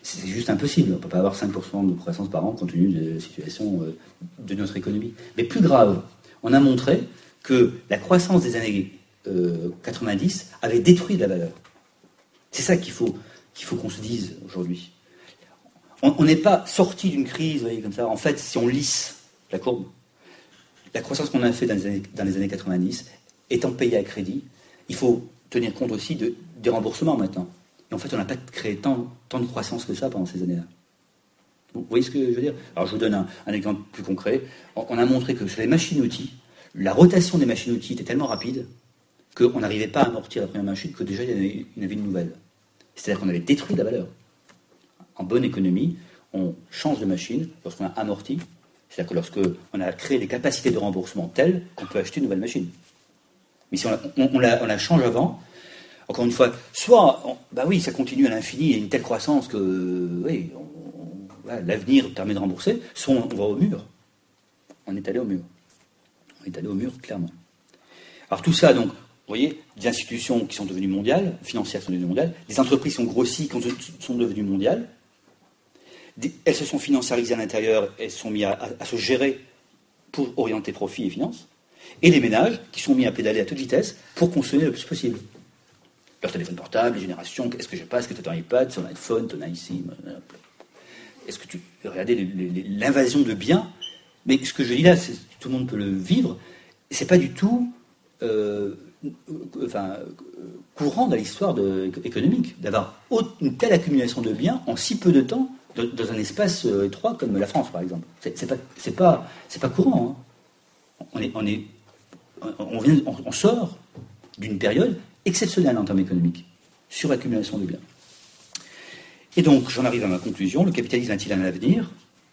c'est juste impossible. On ne peut pas avoir cinq pour cent de croissance par an compte tenu de la situation euh, de notre économie. Mais plus grave, on a montré que la croissance des années euh, quatre-vingt-dix avait détruit de la valeur. C'est ça qu'il faut, qu'il faut qu'on se dise aujourd'hui. On n'est pas sorti d'une crise, vous voyez, comme ça. En fait, si on lisse la courbe, la croissance qu'on a fait dans les années, dans les années quatre-vingt-dix, étant payée à crédit, il faut tenir compte aussi de, des remboursements maintenant. Et en fait, on n'a pas créé tant, tant de croissance que ça pendant ces années-là. Vous voyez ce que je veux dire? Alors, je vous donne un, un exemple plus concret. On, on a montré que sur les machines-outils, la rotation des machines-outils était tellement rapide qu'on n'arrivait pas à amortir la première machine, que déjà, il y en avait, il y en avait une nouvelle. C'est-à-dire qu'on avait détruit la valeur. En bonne économie, on change de machine lorsqu'on a amorti. C'est-à-dire que lorsqu'on a créé des capacités de remboursement telles qu'on peut acheter une nouvelle machine. Mais si on la, on, on la, on la change avant, encore une fois, soit, on, bah oui, ça continue à l'infini, il y a une telle croissance que, oui, on, on, voilà, l'avenir permet de rembourser, soit on, on va au mur. On est allé au mur. On est allé au mur, clairement. Alors tout ça, donc, vous voyez, des institutions qui sont devenues mondiales, financières sont devenues mondiales, des entreprises sont grossies, sont devenues mondiales, des, elles se sont financiarisées à l'intérieur, elles sont mises à, à, à se gérer pour orienter profit et finances, et les ménages qui sont mis à pédaler à toute vitesse pour consommer le plus possible. Leur téléphone portable, les générations, est-ce que je passe, est-ce que tu as ton iPad, ton iPhone, ton iSIM, est-ce que tu... Regardez l'invasion de biens, mais ce que je dis là, tout le monde peut le vivre, c'est pas du tout euh, enfin, courant dans l'histoire économique, d'avoir une telle accumulation de biens en si peu de temps, dans un espace étroit comme la France, par exemple. C'est, c'est pas, c'est pas, c'est pas courant. Hein. On est, on est, on vient, on, on sort d'une période exceptionnelle en termes économiques, sur l'accumulation de biens. Et donc, j'en arrive à ma conclusion. Le capitalisme a-t-il un avenir?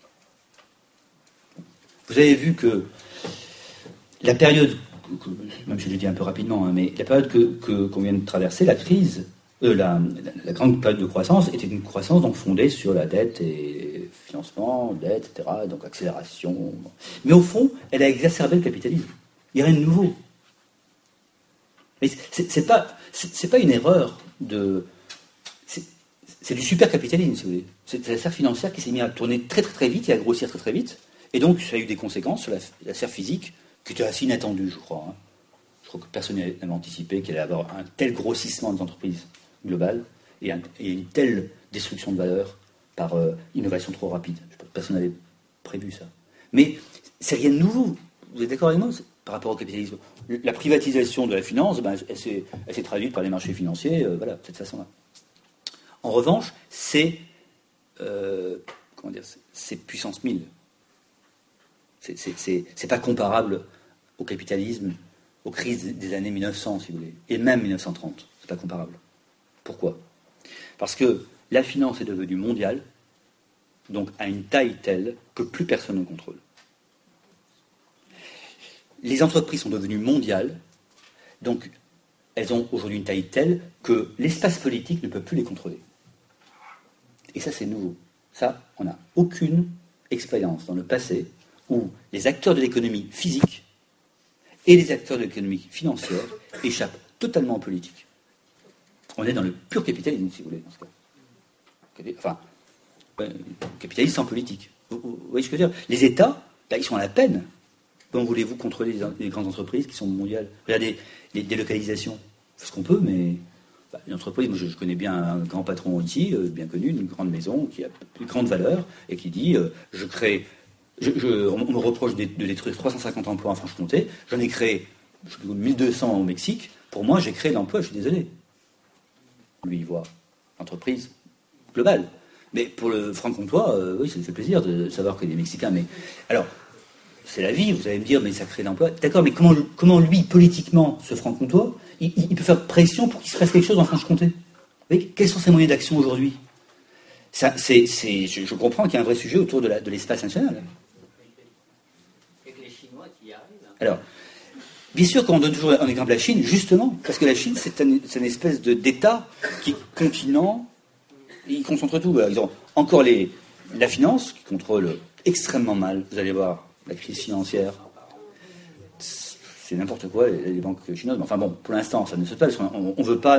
Vous avez vu que la période, que, même si je l'ai dit un peu rapidement, hein, mais la période que, que, qu'on vient de traverser, la crise, euh, la, la, la grande période de croissance, était une croissance donc fondée sur la dette et financement, dette, et cetera, donc accélération. Mais au fond, elle a exacerbé le capitalisme. Il n'y a rien de nouveau. Mais c'est, c'est pas, c'est, c'est pas une erreur de. C'est, c'est du super capitalisme, si vous voulez. C'est, c'est la sphère financière qui s'est mise à tourner très très très vite et à grossir très très vite. Et donc, ça a eu des conséquences sur la, la sphère physique qui était assez inattendue, je crois. Hein. Je crois que personne n'avait anticipé qu'il allait avoir un tel grossissement des entreprises globales et, un, et une telle destruction de valeur par euh, innovation trop rapide. Je pense que personne n'avait prévu ça. Mais c'est rien de nouveau. Vous êtes d'accord avec moi par rapport au capitalisme? La privatisation de la finance, ben, elle, s'est, elle s'est traduite par les marchés financiers, euh, voilà, de cette façon-là. En revanche, c'est, euh, comment dire, c'est, c'est puissance mille. C'est, c'est, c'est, c'est pas comparable au capitalisme, aux crises des années mille neuf cents, si vous voulez, et même mille neuf cent trente. C'est pas comparable. Pourquoi? Parce que la finance est devenue mondiale, donc à une taille telle que plus personne ne contrôle. Les entreprises sont devenues mondiales, donc elles ont aujourd'hui une taille telle que l'espace politique ne peut plus les contrôler. Et ça, c'est nouveau. Ça, on n'a aucune expérience dans le passé où les acteurs de l'économie physique et les acteurs de l'économie financière échappent totalement en politique. On est dans le pur capitalisme, si vous voulez, dans ce cas. Enfin, euh, capitalisme sans politique. Vous, vous, vous voyez ce que je veux dire? Les États, là, ils sont à la peine. Comment voulez-vous contrôler les, les grandes entreprises qui sont mondiales? Regardez, les délocalisations, on fait ce qu'on peut, mais bah, une entreprise, moi je, je connais bien un grand patron ici, euh, bien connu, une grande maison qui a une grande valeur et qui dit euh, je crée, je, je, on me reproche de, de détruire trois cent cinquante emplois en Franche-Comté, j'en ai créé je sais, mille deux cents au Mexique, pour moi j'ai créé l'emploi, je suis désolé. Lui il voit l'entreprise globale. Mais pour le franc-comtois, euh, oui, ça lui fait plaisir de savoir que des Mexicains. Mais alors, c'est la vie, vous allez me dire, mais ça crée l'emploi. D'accord, mais comment, comment lui, politiquement, ce franc-comtois, il, il peut faire pression pour qu'il se fasse quelque chose en Franche-Comté? Vous voyez, quels sont ses moyens d'action aujourd'hui? Ça, c'est, c'est, je, je comprends qu'il y a un vrai sujet autour de, la, de l'espace national. Et que les Chinois qui y arrivent. Alors, bien sûr qu'on donne toujours en exemple la Chine, justement, parce que la Chine, c'est, un, c'est une espèce de, d'État qui est continent, ils concentrent tout. Ils ont encore les, la finance, qui contrôle extrêmement mal, vous allez voir. La crise financière, c'est n'importe quoi, les banques chinoises. Enfin bon, pour l'instant, ça ne se passe. On ne veut pas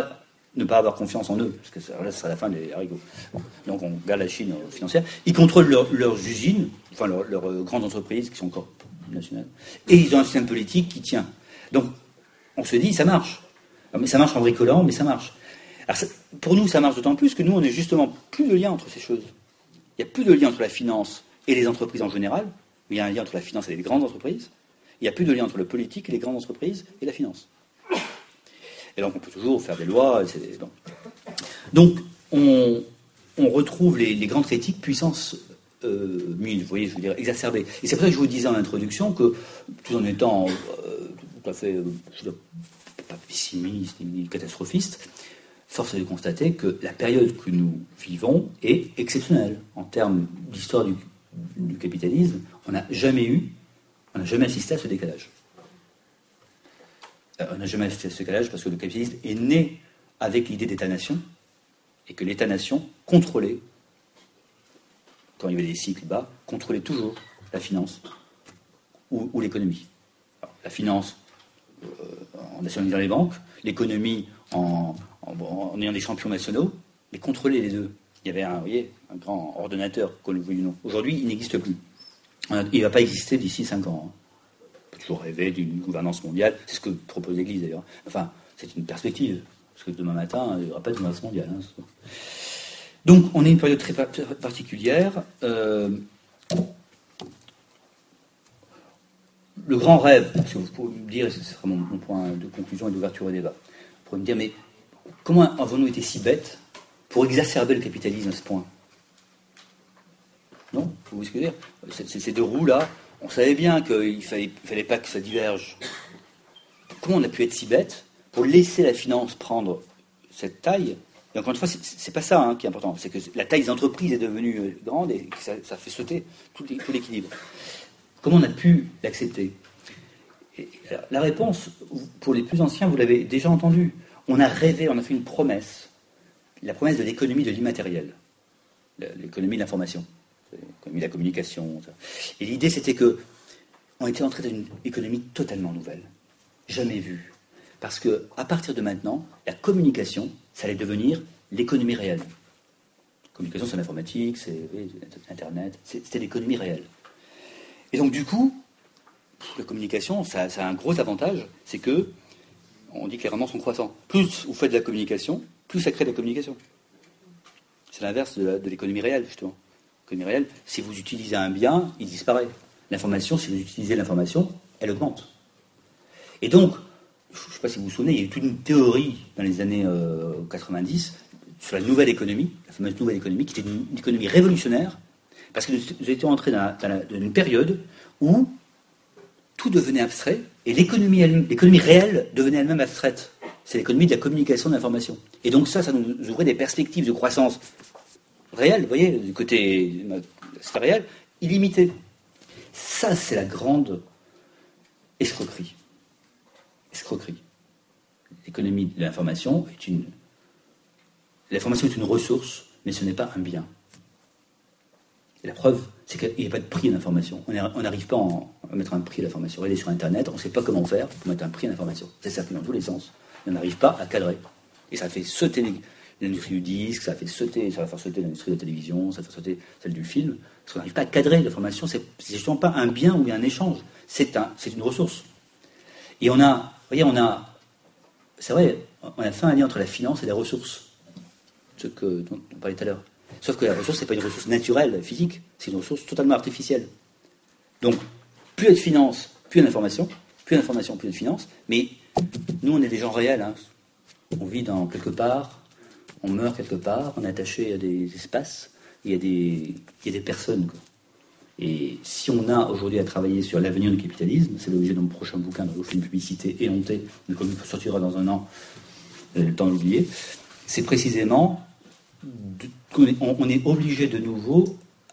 ne pas avoir confiance en eux, parce que ça, là, ce sera la fin des haricots. Donc on garde la Chine euh, financière. Ils contrôlent leur, leurs usines, enfin leurs, leurs euh, grandes entreprises qui sont encore nationales, et ils ont un système politique qui tient. Donc on se dit, ça marche. Alors, mais ça marche en bricolant, mais ça marche. Alors, ça, pour nous, ça marche d'autant plus que nous, on n'a justement plus de lien entre ces choses. Il n'y a plus de lien entre la finance et les entreprises en général. Il y a un lien entre la finance et les grandes entreprises. Il n'y a plus de lien entre le politique et les grandes entreprises et la finance. Et donc on peut toujours faire des lois. C'est... Bon. Donc on, on retrouve les, les grandes critiques puissance euh, mille, vous voyez, je veux dire, exacerbées. Et c'est pour ça que je vous disais en introduction que, tout en étant euh, tout à fait, euh, je veux dire, pas pessimiste ni catastrophiste, force est de constater que la période que nous vivons est exceptionnelle. En termes d'histoire du, du capitalisme, on n'a jamais eu, on n'a jamais assisté à ce décalage. On n'a jamais assisté à ce décalage parce que le capitalisme est né avec l'idée d'État-nation et que l'État-nation contrôlait, quand il y avait des cycles bas, contrôlait toujours la finance ou, ou l'économie. Alors, la finance euh, en nationalisant les banques, l'économie en, en, en ayant des champions nationaux, mais contrôler les deux. Il y avait un, vous voyez, un grand ordonnateur, qu'on le veuille ou non. Aujourd'hui, il n'existe plus. Il ne va pas exister d'ici cinq ans. On peut toujours rêver d'une gouvernance mondiale. C'est ce que propose l'Église, d'ailleurs. Enfin, c'est une perspective. Parce que demain matin, il n'y aura pas de gouvernance mondiale. Hein. Donc, on est une période très particulière. Euh, le grand rêve, parce que vous pouvez me dire, et ce sera mon, mon point de conclusion et d'ouverture au débat, vous pourrez me dire, mais comment avons-nous été si bêtes pour exacerber le capitalisme à ce point? Non? Vous voyez ce que je veux dire? Ces, ces deux roues-là, on savait bien qu'il ne fallait, fallait pas que ça diverge. Comment on a pu être si bête pour laisser la finance prendre cette taille? Et encore une fois, c'est, c'est pas ça hein, qui est important. C'est que la taille des entreprises est devenue grande et que ça, ça fait sauter tout, tout l'équilibre. Comment on a pu l'accepter? Et, alors, la réponse, pour les plus anciens, vous l'avez déjà entendu. On a rêvé, on a fait une promesse. La promesse de l'économie de l'immatériel. L'économie de l'information. L'économie de la communication. Ça. Et l'idée, c'était que on était entré dans une économie totalement nouvelle. Jamais vue. Parce que à partir de maintenant, la communication, ça allait devenir l'économie réelle. La communication, c'est l'informatique, c'est Internet, c'était l'économie réelle. Et donc, du coup, la communication, ça, ça a un gros avantage, c'est que, on dit que les rendements sont croissants. Plus vous faites de la communication, plus ça crée de la communication. C'est l'inverse de, la, de l'économie réelle, justement. L'économie réelle, si vous utilisez un bien, il disparaît. L'information, si vous utilisez l'information, elle augmente. Et donc, je ne sais pas si vous vous souvenez, il y a eu toute une théorie dans les années euh, quatre-vingt-dix sur la nouvelle économie, la fameuse nouvelle économie, qui était une, une économie révolutionnaire, parce que nous étions entrés dans, dans, la, dans une période où tout devenait abstrait, et l'économie, l'économie réelle devenait elle-même abstraite. C'est l'économie de la communication de l'information. Et donc ça, ça nous ouvrait des perspectives de croissance réelle, vous voyez, du côté c'est réel, illimitée. Ça, c'est la grande escroquerie. Escroquerie. L'économie de l'information est une... L'information est une ressource, mais ce n'est pas un bien. Et la preuve, c'est qu'il n'y a pas de prix à l'information. On n'arrive pas à mettre un prix à l'information. Regardez sur Internet, on ne sait pas comment faire pour mettre un prix à l'information. Ça circule dans tous les sens. On n'arrive pas à cadrer. Et ça fait sauter l'industrie du disque, ça fait sauter, ça va faire sauter l'industrie de la télévision, ça va faire sauter celle du film. Parce qu'on n'arrive pas à cadrer l'information. C'est, c'est justement pas un bien ou un échange. C'est, un, c'est une ressource. Et on a, vous voyez, on a, c'est vrai, on a fait un lien entre la finance et les ressources. Ce que, dont on parlait tout à l'heure. Sauf que la ressource, ce n'est pas une ressource naturelle, physique, c'est une ressource totalement artificielle. Donc, plus il y a de finance, plus il y a d'information, plus il y a d'information, plus il y a de finance, mais nous, on est des gens réels. Hein. On vit dans quelque part, on meurt quelque part, on est attaché à des espaces, il y a des, il y a des personnes. Quoi. Et si on a aujourd'hui à travailler sur l'avenir du capitalisme, c'est l'objet de mon prochain bouquin, dont je fais une publicité éhontée, mais comme il sortira dans un an, vous avez le temps de l'oublier, c'est précisément... on est obligé de nouveau,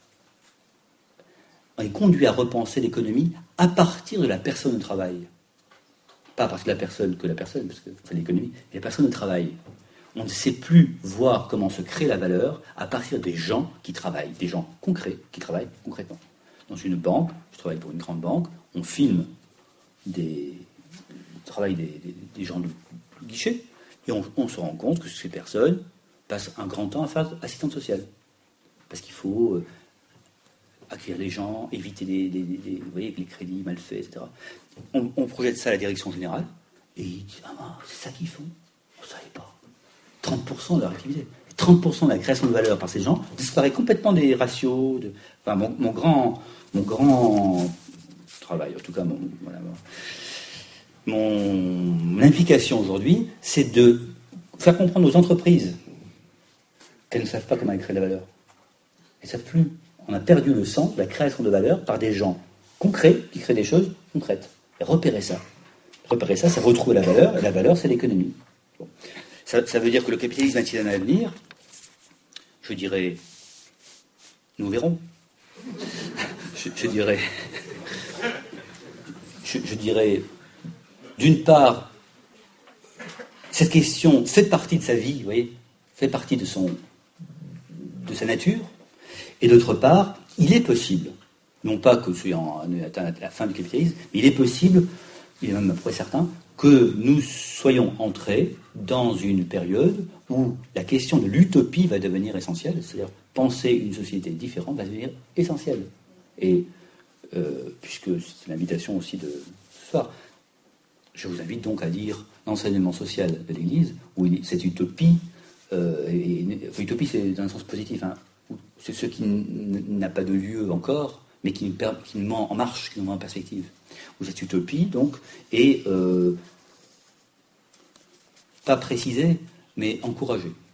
on est conduit à repenser l'économie à partir de la personne au travail. Pas à partir de la personne que la personne, parce que enfin, l'économie, mais la personne au travail. On ne sait plus voir comment se crée la valeur à partir des gens qui travaillent, des gens concrets qui travaillent concrètement. Dans une banque, je travaille pour une grande banque, on filme des, le travail des, des, des gens du guichet, Et on, on se rend compte que ces personnes passent un grand temps à faire assistante sociale. Parce qu'il faut euh, accueillir les gens, éviter les, les, les, les, vous voyez, les crédits mal faits, et cetera. On, on projette ça à la direction générale, et ils disent « Ah, c'est ça qu'ils font ?» On ne savait pas. trente pour cent de leur activité. trente pour cent de la création de valeur par ces gens disparaît complètement des ratios. De, enfin, mon, mon, grand, mon grand travail, en tout cas, mon, voilà, mon, mon implication aujourd'hui, c'est de faire comprendre aux entreprises qu'elles ne savent pas comment créer de la valeur. Elles ne savent plus. On a perdu le sens de la création de valeur par des gens concrets qui créent des choses concrètes. Et repérer ça. Repérer ça, c'est retrouver la valeur, et la valeur, c'est l'économie. Bon. Ça, ça veut dire que le capitalisme a-t-il un avenir ? Je dirais, nous verrons. Je, je dirais, je, je dirais, d'une part, cette question fait partie de sa vie, vous voyez, fait partie de son, de sa nature, et d'autre part, il est possible, non pas que nous ayons atteint la fin du capitalisme, mais il est possible, il est même après certain, que nous soyons entrés dans une période où la question de l'utopie va devenir essentielle, c'est-à-dire penser une société différente va devenir essentielle. Et euh, puisque c'est l'invitation aussi de ce soir, je vous invite donc à lire l'enseignement social de l'Église, où cette utopie, euh, et, enfin, utopie c'est dans un sens positif, hein, c'est ce qui n'a pas de lieu encore, mais qui nous, qui nous met en marche, qui nous met en perspective. Où cette utopie, donc, est euh, pas précisée, mais encouragée.